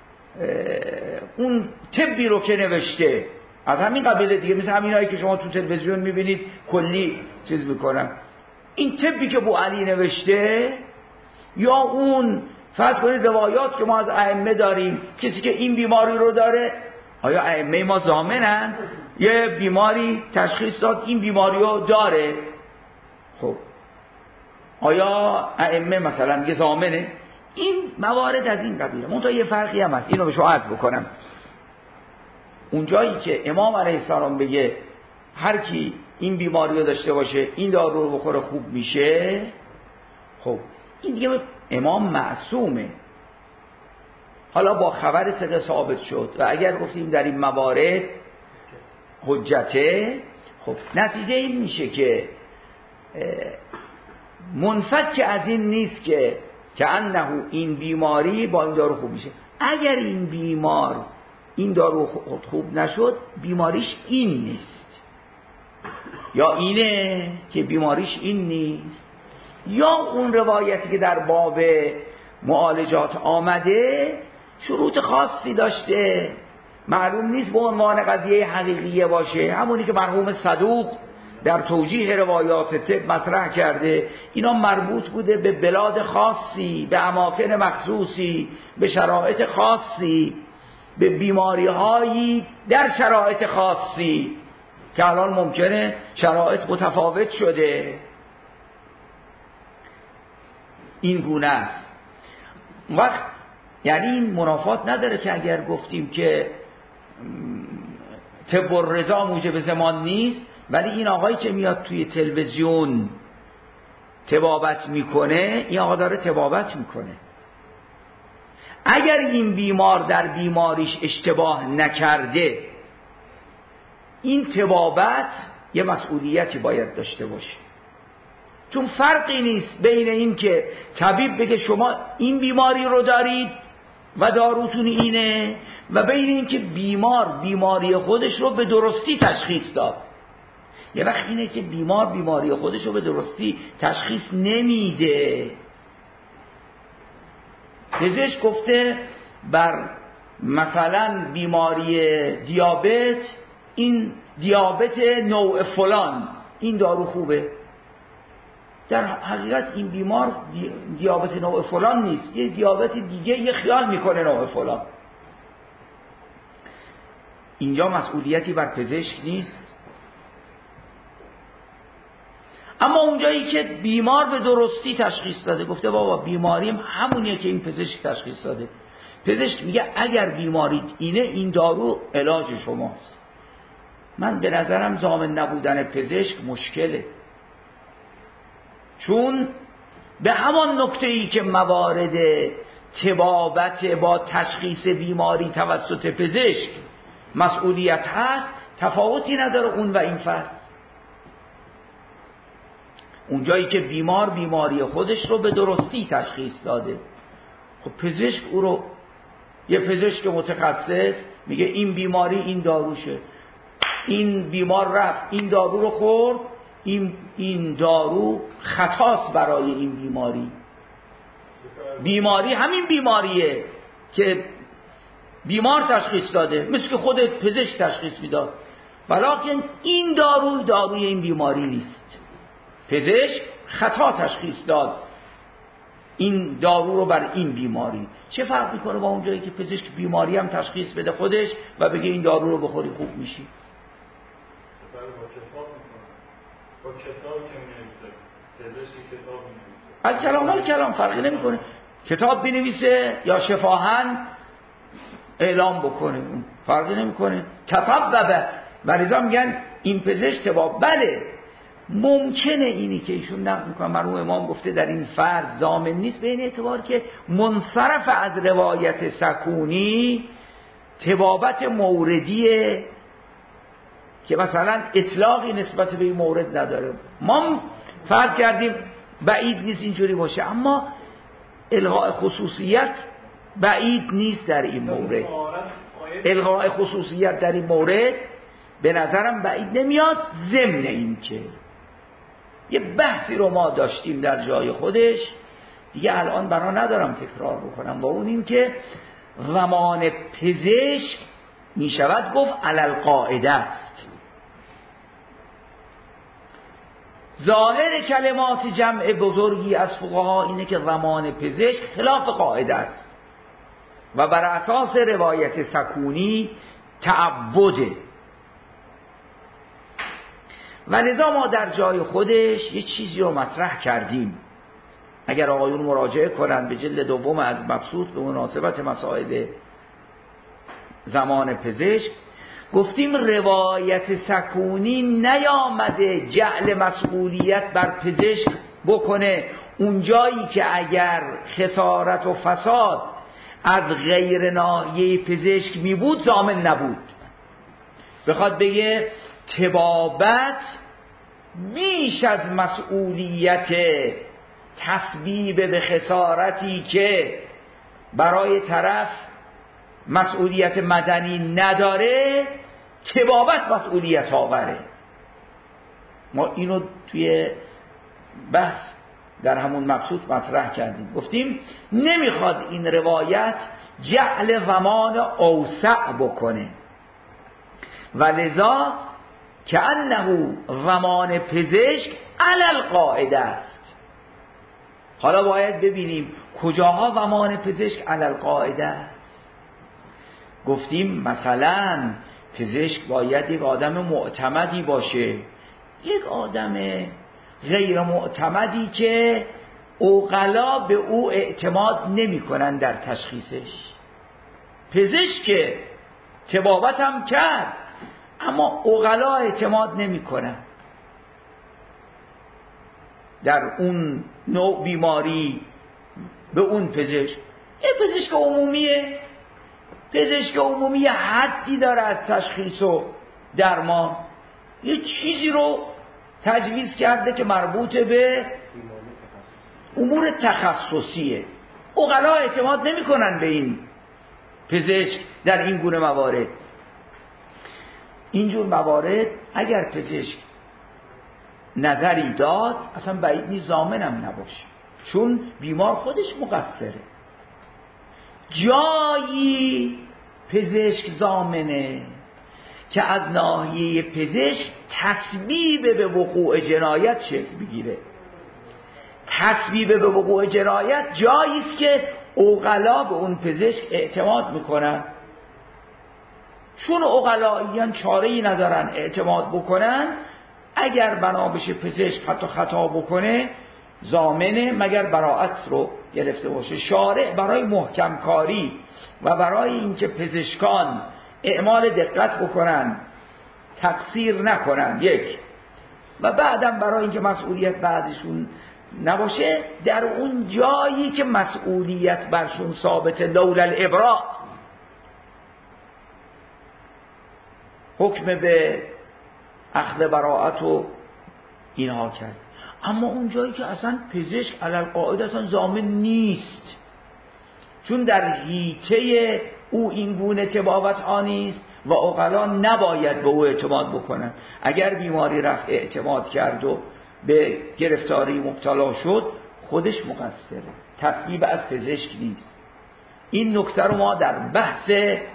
اون طبی رو که نوشته از همین قبیله دیگه، مثل همین هایی که شما تو تلویزیون می بینید کلی چیز میکنن، این طبی که بوعلی نوشته یا اون فرض کنید روایات که ما از ائمه داریم، کسی که این بیماری رو داره، آیا ائمه ما ضامنن؟ یه بیماری تشخیص داد این بیماری رو داره، خب آیا ائمه مثلا یه ضامنه؟ این موارد از این قبیله. منتها یه فرقی هم هست، اینو به شما عرض بکنم. اونجایی که امام علیه السلام بگه هر کی این بیماری رو داشته باشه این دارو رو بخوره خوب میشه، خب این دیگه امام معصومه. حالا با خبر ثقه ثابت شد و اگر گفتیم در این موارد حجته، خب نتیجه این میشه که منفک از این نیست که که انه این بیماری با این دارو خوب میشه. اگر این بیمار این دارو خوب نشد بیماریش این نیست، یا اینه که بیماریش این نیست، یا اون روایتی که در باب معالجات آمده شروط خاصی داشته معلوم نیست به عنوان قضیه حقیقیه باشه، همونی که مرحوم صدوق در توجیه روایات طب مطرح کرده، اینا مربوط بوده به بلاد خاصی، به اماکن مخصوصی، به شرایط خاصی، به بیماری هایی در شرایط خاصی که الان ممکنه شرایط متفاوت شده. این گونه است. وقت یعنی این منافات نداره که اگر گفتیم که طب الرضا موجب زمان نیست، ولی این آقایی که میاد توی تلویزیون طبابت میکنه، این آقا داره طبابت میکنه. اگر این بیمار در بیماریش اشتباه نکرده، این طبابت یه مسئولیتی باید داشته باشه. چون فرقی نیست بین این که طبیب بگه شما این بیماری رو دارید و داروتون اینه، و بین این که بیمار بیماری خودش رو به درستی تشخیص داد. یه وقت اینه که بیمار بیماری خودش رو به درستی تشخیص نمیده. پزشک گفته بر مثلا بیماری دیابت، این دیابت نوع فلان این دارو خوبه. در حقیقت این بیمار دی... دیابت نوع فلان نیست، یه دیابت دیگه یه خیال میکنه نوع فلان. اینجا مسئولیتی بر پزشک نیست. اما اونجایی که بیمار به درستی تشخیص داده، گفته بابا بیماریم همونیه که این پزشک تشخیص داده، پزشک میگه اگر بیماری اینه این دارو علاج شماست. من به نظرم ضامن نبودن پزشک مشکله، چون به همان نکته‌ای که موارد طبابت با تشخیص بیماری توسط پزشک مسئولیت هست، تفاوتی نداره اون و این فرد. اونجایی که بیمار بیماری خودش رو به درستی تشخیص داده، خب پزشک او رو، یه پزشک متخصص میگه این بیماری این داروشه، این بیمار رفت این دارو رو خورد، این این دارو خطاست برای این بیماری. بیماری همین بیماریه که بیمار تشخیص داده، مثل که خود پزشک تشخیص میداد، ولیکن این دارو داروی این بیماری نیست. پزشک خطا تشخیص داد این دارو رو بر این بیماری. چه فرق میکنه با اونجایی که پزشک بیماری هم تشخیص بده خودش و بگه این دارو رو بخوری خوب میشی؟ با کتاب که می‌نویسه، پزشکی کتاب می‌نویسه، از کلام ها کلام فرقی نمیکنه، کتاب بنویسه یا شفاهن اعلام بکنه، فرقی نمیکنه. کتاب ببه ولیزا میگن این پزشک تباب. بله ممکنه اینی که ایشون نقل میکنه، مرحوم امام گفته در این فرد ضامن نیست، به این اعتبار که منصرف از روایت سکونی طبابت موردیه که مثلا اطلاقی نسبت به این مورد نداره. ما فرض کردیم بعید نیست اینجوری باشه، اما الغاء خصوصیت بعید نیست در این مورد. الغاء خصوصیت در این مورد به نظرم بعید نمیاد. ضمن این که یه بحثی رو ما داشتیم در جای خودش، دیگه الان بنا ندارم تکرار بکنم، با اون این که زمان پزشک میشود گفت علل قاعده است. ظاهر کلمات جمع بزرگی از فقها اینه که زمان پزشک خلاف قاعده است و بر اساس روایت سکونی تعبده، و لذا ما در جای خودش یه چیزی رو مطرح کردیم. اگر آقایون مراجعه کنن به جلد دوم از مبسوط به مناسبت مسائل زمان پزشک، گفتیم روایت سکونی نیامده جعل مسئولیت بر پزشک بکنه اونجایی که اگر خسارت و فساد از غیر ناحیه پزشک می بود ضامن نبود. بخواد بگه طبابت بیش از مسئولیت تسبیب به خسارتی که برای طرف مسئولیت مدنی نداره، طبابت مسئولیت آوره. ما اینو توی بحث در همون مبسوط مطرح کردیم، گفتیم نمیخواد این روایت جعل زمان اوسع بکنه و لذا که انه زمان پزشک علی القاعده است. حالا باید ببینیم کجاها زمان پزشک علی القاعده است. گفتیم مثلا پزشک باید یک آدم معتمدی باشه، یک آدم غیر معتمدی که عقلا به او اعتماد نمی کنن در تشخیصش. پزشک طبابت هم کرد اما عقلا اعتماد نمی کنن در اون نوع بیماری به اون پزشک. یه پزشک عمومیه، پزشک عمومی یه حدی داره از تشخیص و درمان، یه چیزی رو تجویز کرده که مربوط به امور تخصصیه. عقلا اعتماد نمی کنن به این پزشک در این گونه موارد. اینجور موارد اگر پزشک نظری داد اصلا بعید نیست ضامنم نباشه، چون بیمار خودش مقصره. جایی پزشک ضامنه که از ناحیه پزشک تسبیب به وقوع جنایت شکل بگیره. تسبیب به وقوع جنایت جایی است که عقلا به اون پزشک اعتماد میکنن، چون عقلاییان چاره‌ای ندارن اعتماد بکنن. اگر بنا بشه پزشک حتی خطا بکنه ضامنه مگر براءت رو گرفته باشه. شارع برای محکم کاری و برای اینکه پزشکان اعمال دقت بکنن، تقصیر نکنن، یک، و بعدم برای اینکه مسئولیت بعدشون نباشه، در اون جایی که مسئولیت برشون ثابت لولا الابراء حکم به اخذ براءت و اینها کرد. اما اون جایی که اصلا پزشک علی القاعده اصلا ضامن نیست، چون در حیطه او این گونه طبابت ها نیست و عقلا نباید به او اعتماد بکنن. اگر بیماری رفت اعتماد کرد و به گرفتاری مبتلا شد خودش مقصره، تسبیب از پزشک نیست. این نکته رو ما در بحث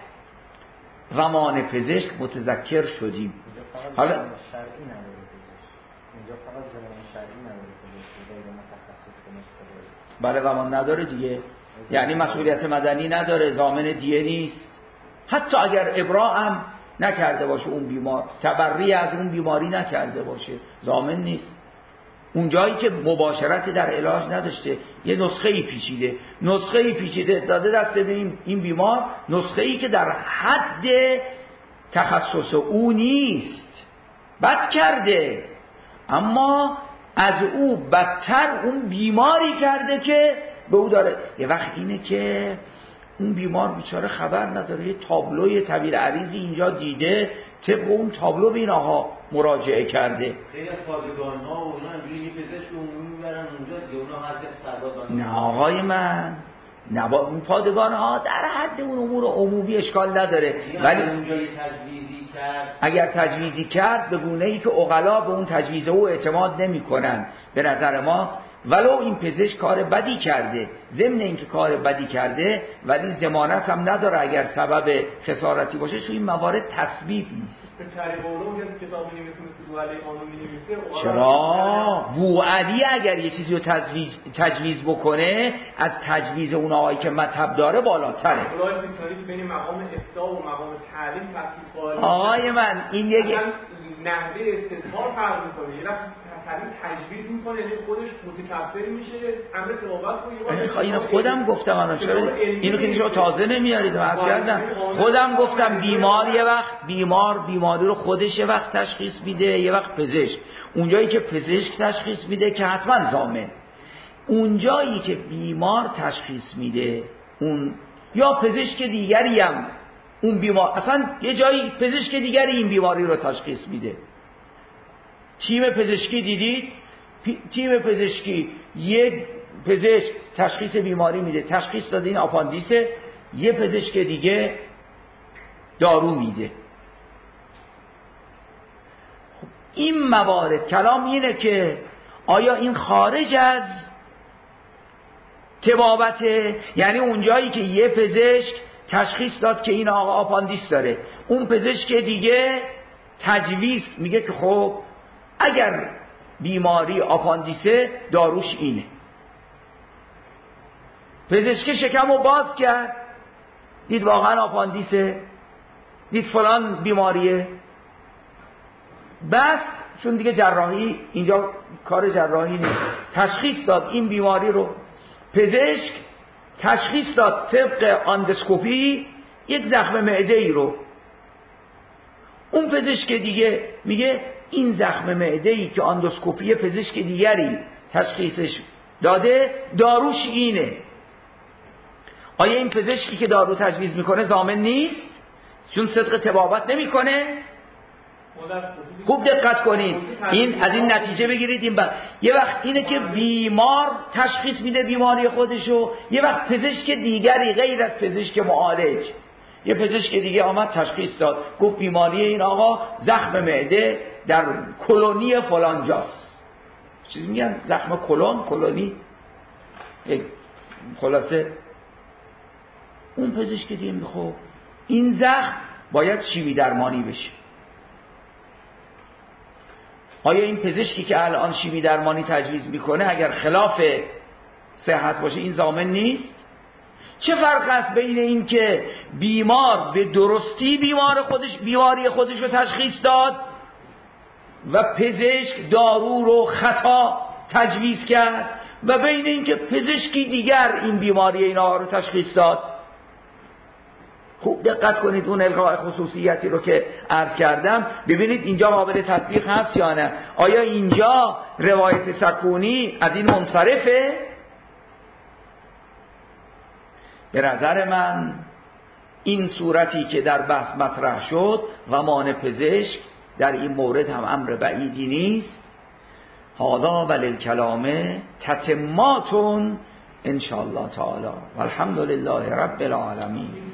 زمان پزشک متذکر شدیم. حالا شرعی نداره پزشک، اینجا فقط زمان شرعی نداره پزشک، غیر متخصص که مستقل. بله زمان نداره دیگه، یعنی مسئولیت مدنی نداره، ضامن دیه نیست. حتی اگر ابراء هم نکرده باشه اون بیمار، تبری از اون بیماری نکرده باشه، ضامن نیست. اون جایی که مباشرت در علاج نداشته، یه نسخه ای پیچیده نسخه ای پیچیده داده دست به این بیمار، نسخه ای که در حد تخصص او نیست، بد کرده، اما از او بدتر اون بیماری کرده که به او داره. یه وقت اینه که اون بیمار بیچاره خبر نداره، یه تابلوی تعبیر عریضی اینجا دیده، طبق اون تابلو به این آقا مراجعه کرده. خیلی از پادگان‌ها و اونا اینجوری پزشک عمومی میبرن اونجا دیگه، اونا حد سربازان. نه آقای من، نه با اون پادگان‌ها در حد اون امور عمومی اشکال نداره، ولی اونجا یه تجویزی کرد، اگر تجویزی کرد به گونه‌ای که عقلا به اون تجویز او اعتماد نمی‌کنن، به نظر ما ولو این پزشک کار بدی کرده، ضمن اینکه کار بدی کرده ولی ضمانت هم نداره اگر سبب خسارتی باشه، تو این موارد تسبیب نیست. چرا؟ بوعلی اگر یه چیزی رو تجویز, تجویز بکنه از تجویز اون آقایی که مذهب داره بالاتره. بین مقام افتاء و مقام تعلیم تفصیل آقای من این یک نحوه استظهار فرق میکنه. یه وقت تعلیم تجویز میکنه یعنی خودش متکبر میشه، امر تلاوت رو اینو خودم گفتم. الان چرا اینو که شما تازه نمیارید؟ من عرض کردم خودم گفتم بیمار یه وقت بیمار بیماری رو خودش یه وقت تشخیص میده، یه وقت پزشک. اونجایی که پزشک تشخیص میده که حتما ضامن، اونجایی که بیمار تشخیص میده اون یا پزشک دیگری هم اون بیمار، اصلا یه جایی پزشک دیگری این بیماری رو تشخیص میده. تیم پزشکی دیدید؟ تیم پزشکی یه پزشک تشخیص بیماری میده، تشخیص داده این آپاندیسه، یه پزشک دیگه دارو میده. خب این موارد کلام اینه که آیا این خارج از طبابته یعنی اونجایی که یه پزشک تشخیص داد که این آقا آپاندیس داره، اون پزشک دیگه تجویز میگه که خب اگر بیماری آپاندیسه داروش اینه. پزشک شکم رو باز کرد، دید واقعا آپاندیسه، دید فلان بیماریه، بس چون دیگه جراحی اینجا کار جراحی نیست، تشخیص داد این بیماری رو. پزشک تشخیص داد طبق اندوسکوپی یک زخم معده ای رو. اون پزشک دیگه میگه این زخم معده ای که اندوسکوپی پزشک دیگری تشخیصش داده داروش اینه. آیا این پزشکی که دارو تجویز میکنه ضامن نیست چون صدق طبابت نمیکنه؟ خوب دقت کنید، این از این نتیجه بگیرید. این وقت یه وقت اینه که بیمار تشخیص میده بیماری خودشو، یه وقت پزشک دیگری غیر از پزشک معالج، یه پزشک دیگه آمد تشخیص داد، گفت بیماری این آقا زخم معده در کلونی فلان جاست. چیز میگن زخم کلون، کلونی، خلاصه اون پزشک دیگه میگه خب این زخم باید شیمی درمانی بشه. آیا این پزشکی که الان شیمی درمانی تجویز میکنه اگر خلاف صحت باشه این ضامن نیست؟ چه فرق است بین این که بیمار به درستی بیمار خودش بیماری خودش رو تشخیص داد و پزشک دارو رو خطا تجویز کرد و بین این که پزشکی دیگر این بیماری اینا رو تشخیص داد؟ خوب دقت کنید اون الغاء خصوصیتی رو که عرض کردم، ببینید اینجا قابل تطبیق هست یا نه. آیا اینجا روایت سکونی از این منصرفه؟ به نظر من این صورتی که در بحث مطرح شد غمان پزشک در این مورد هم امر بعیدی نیست. هذا وللکلام تتماتون ان شاء الله تعالی والحمد لله رب العالمین.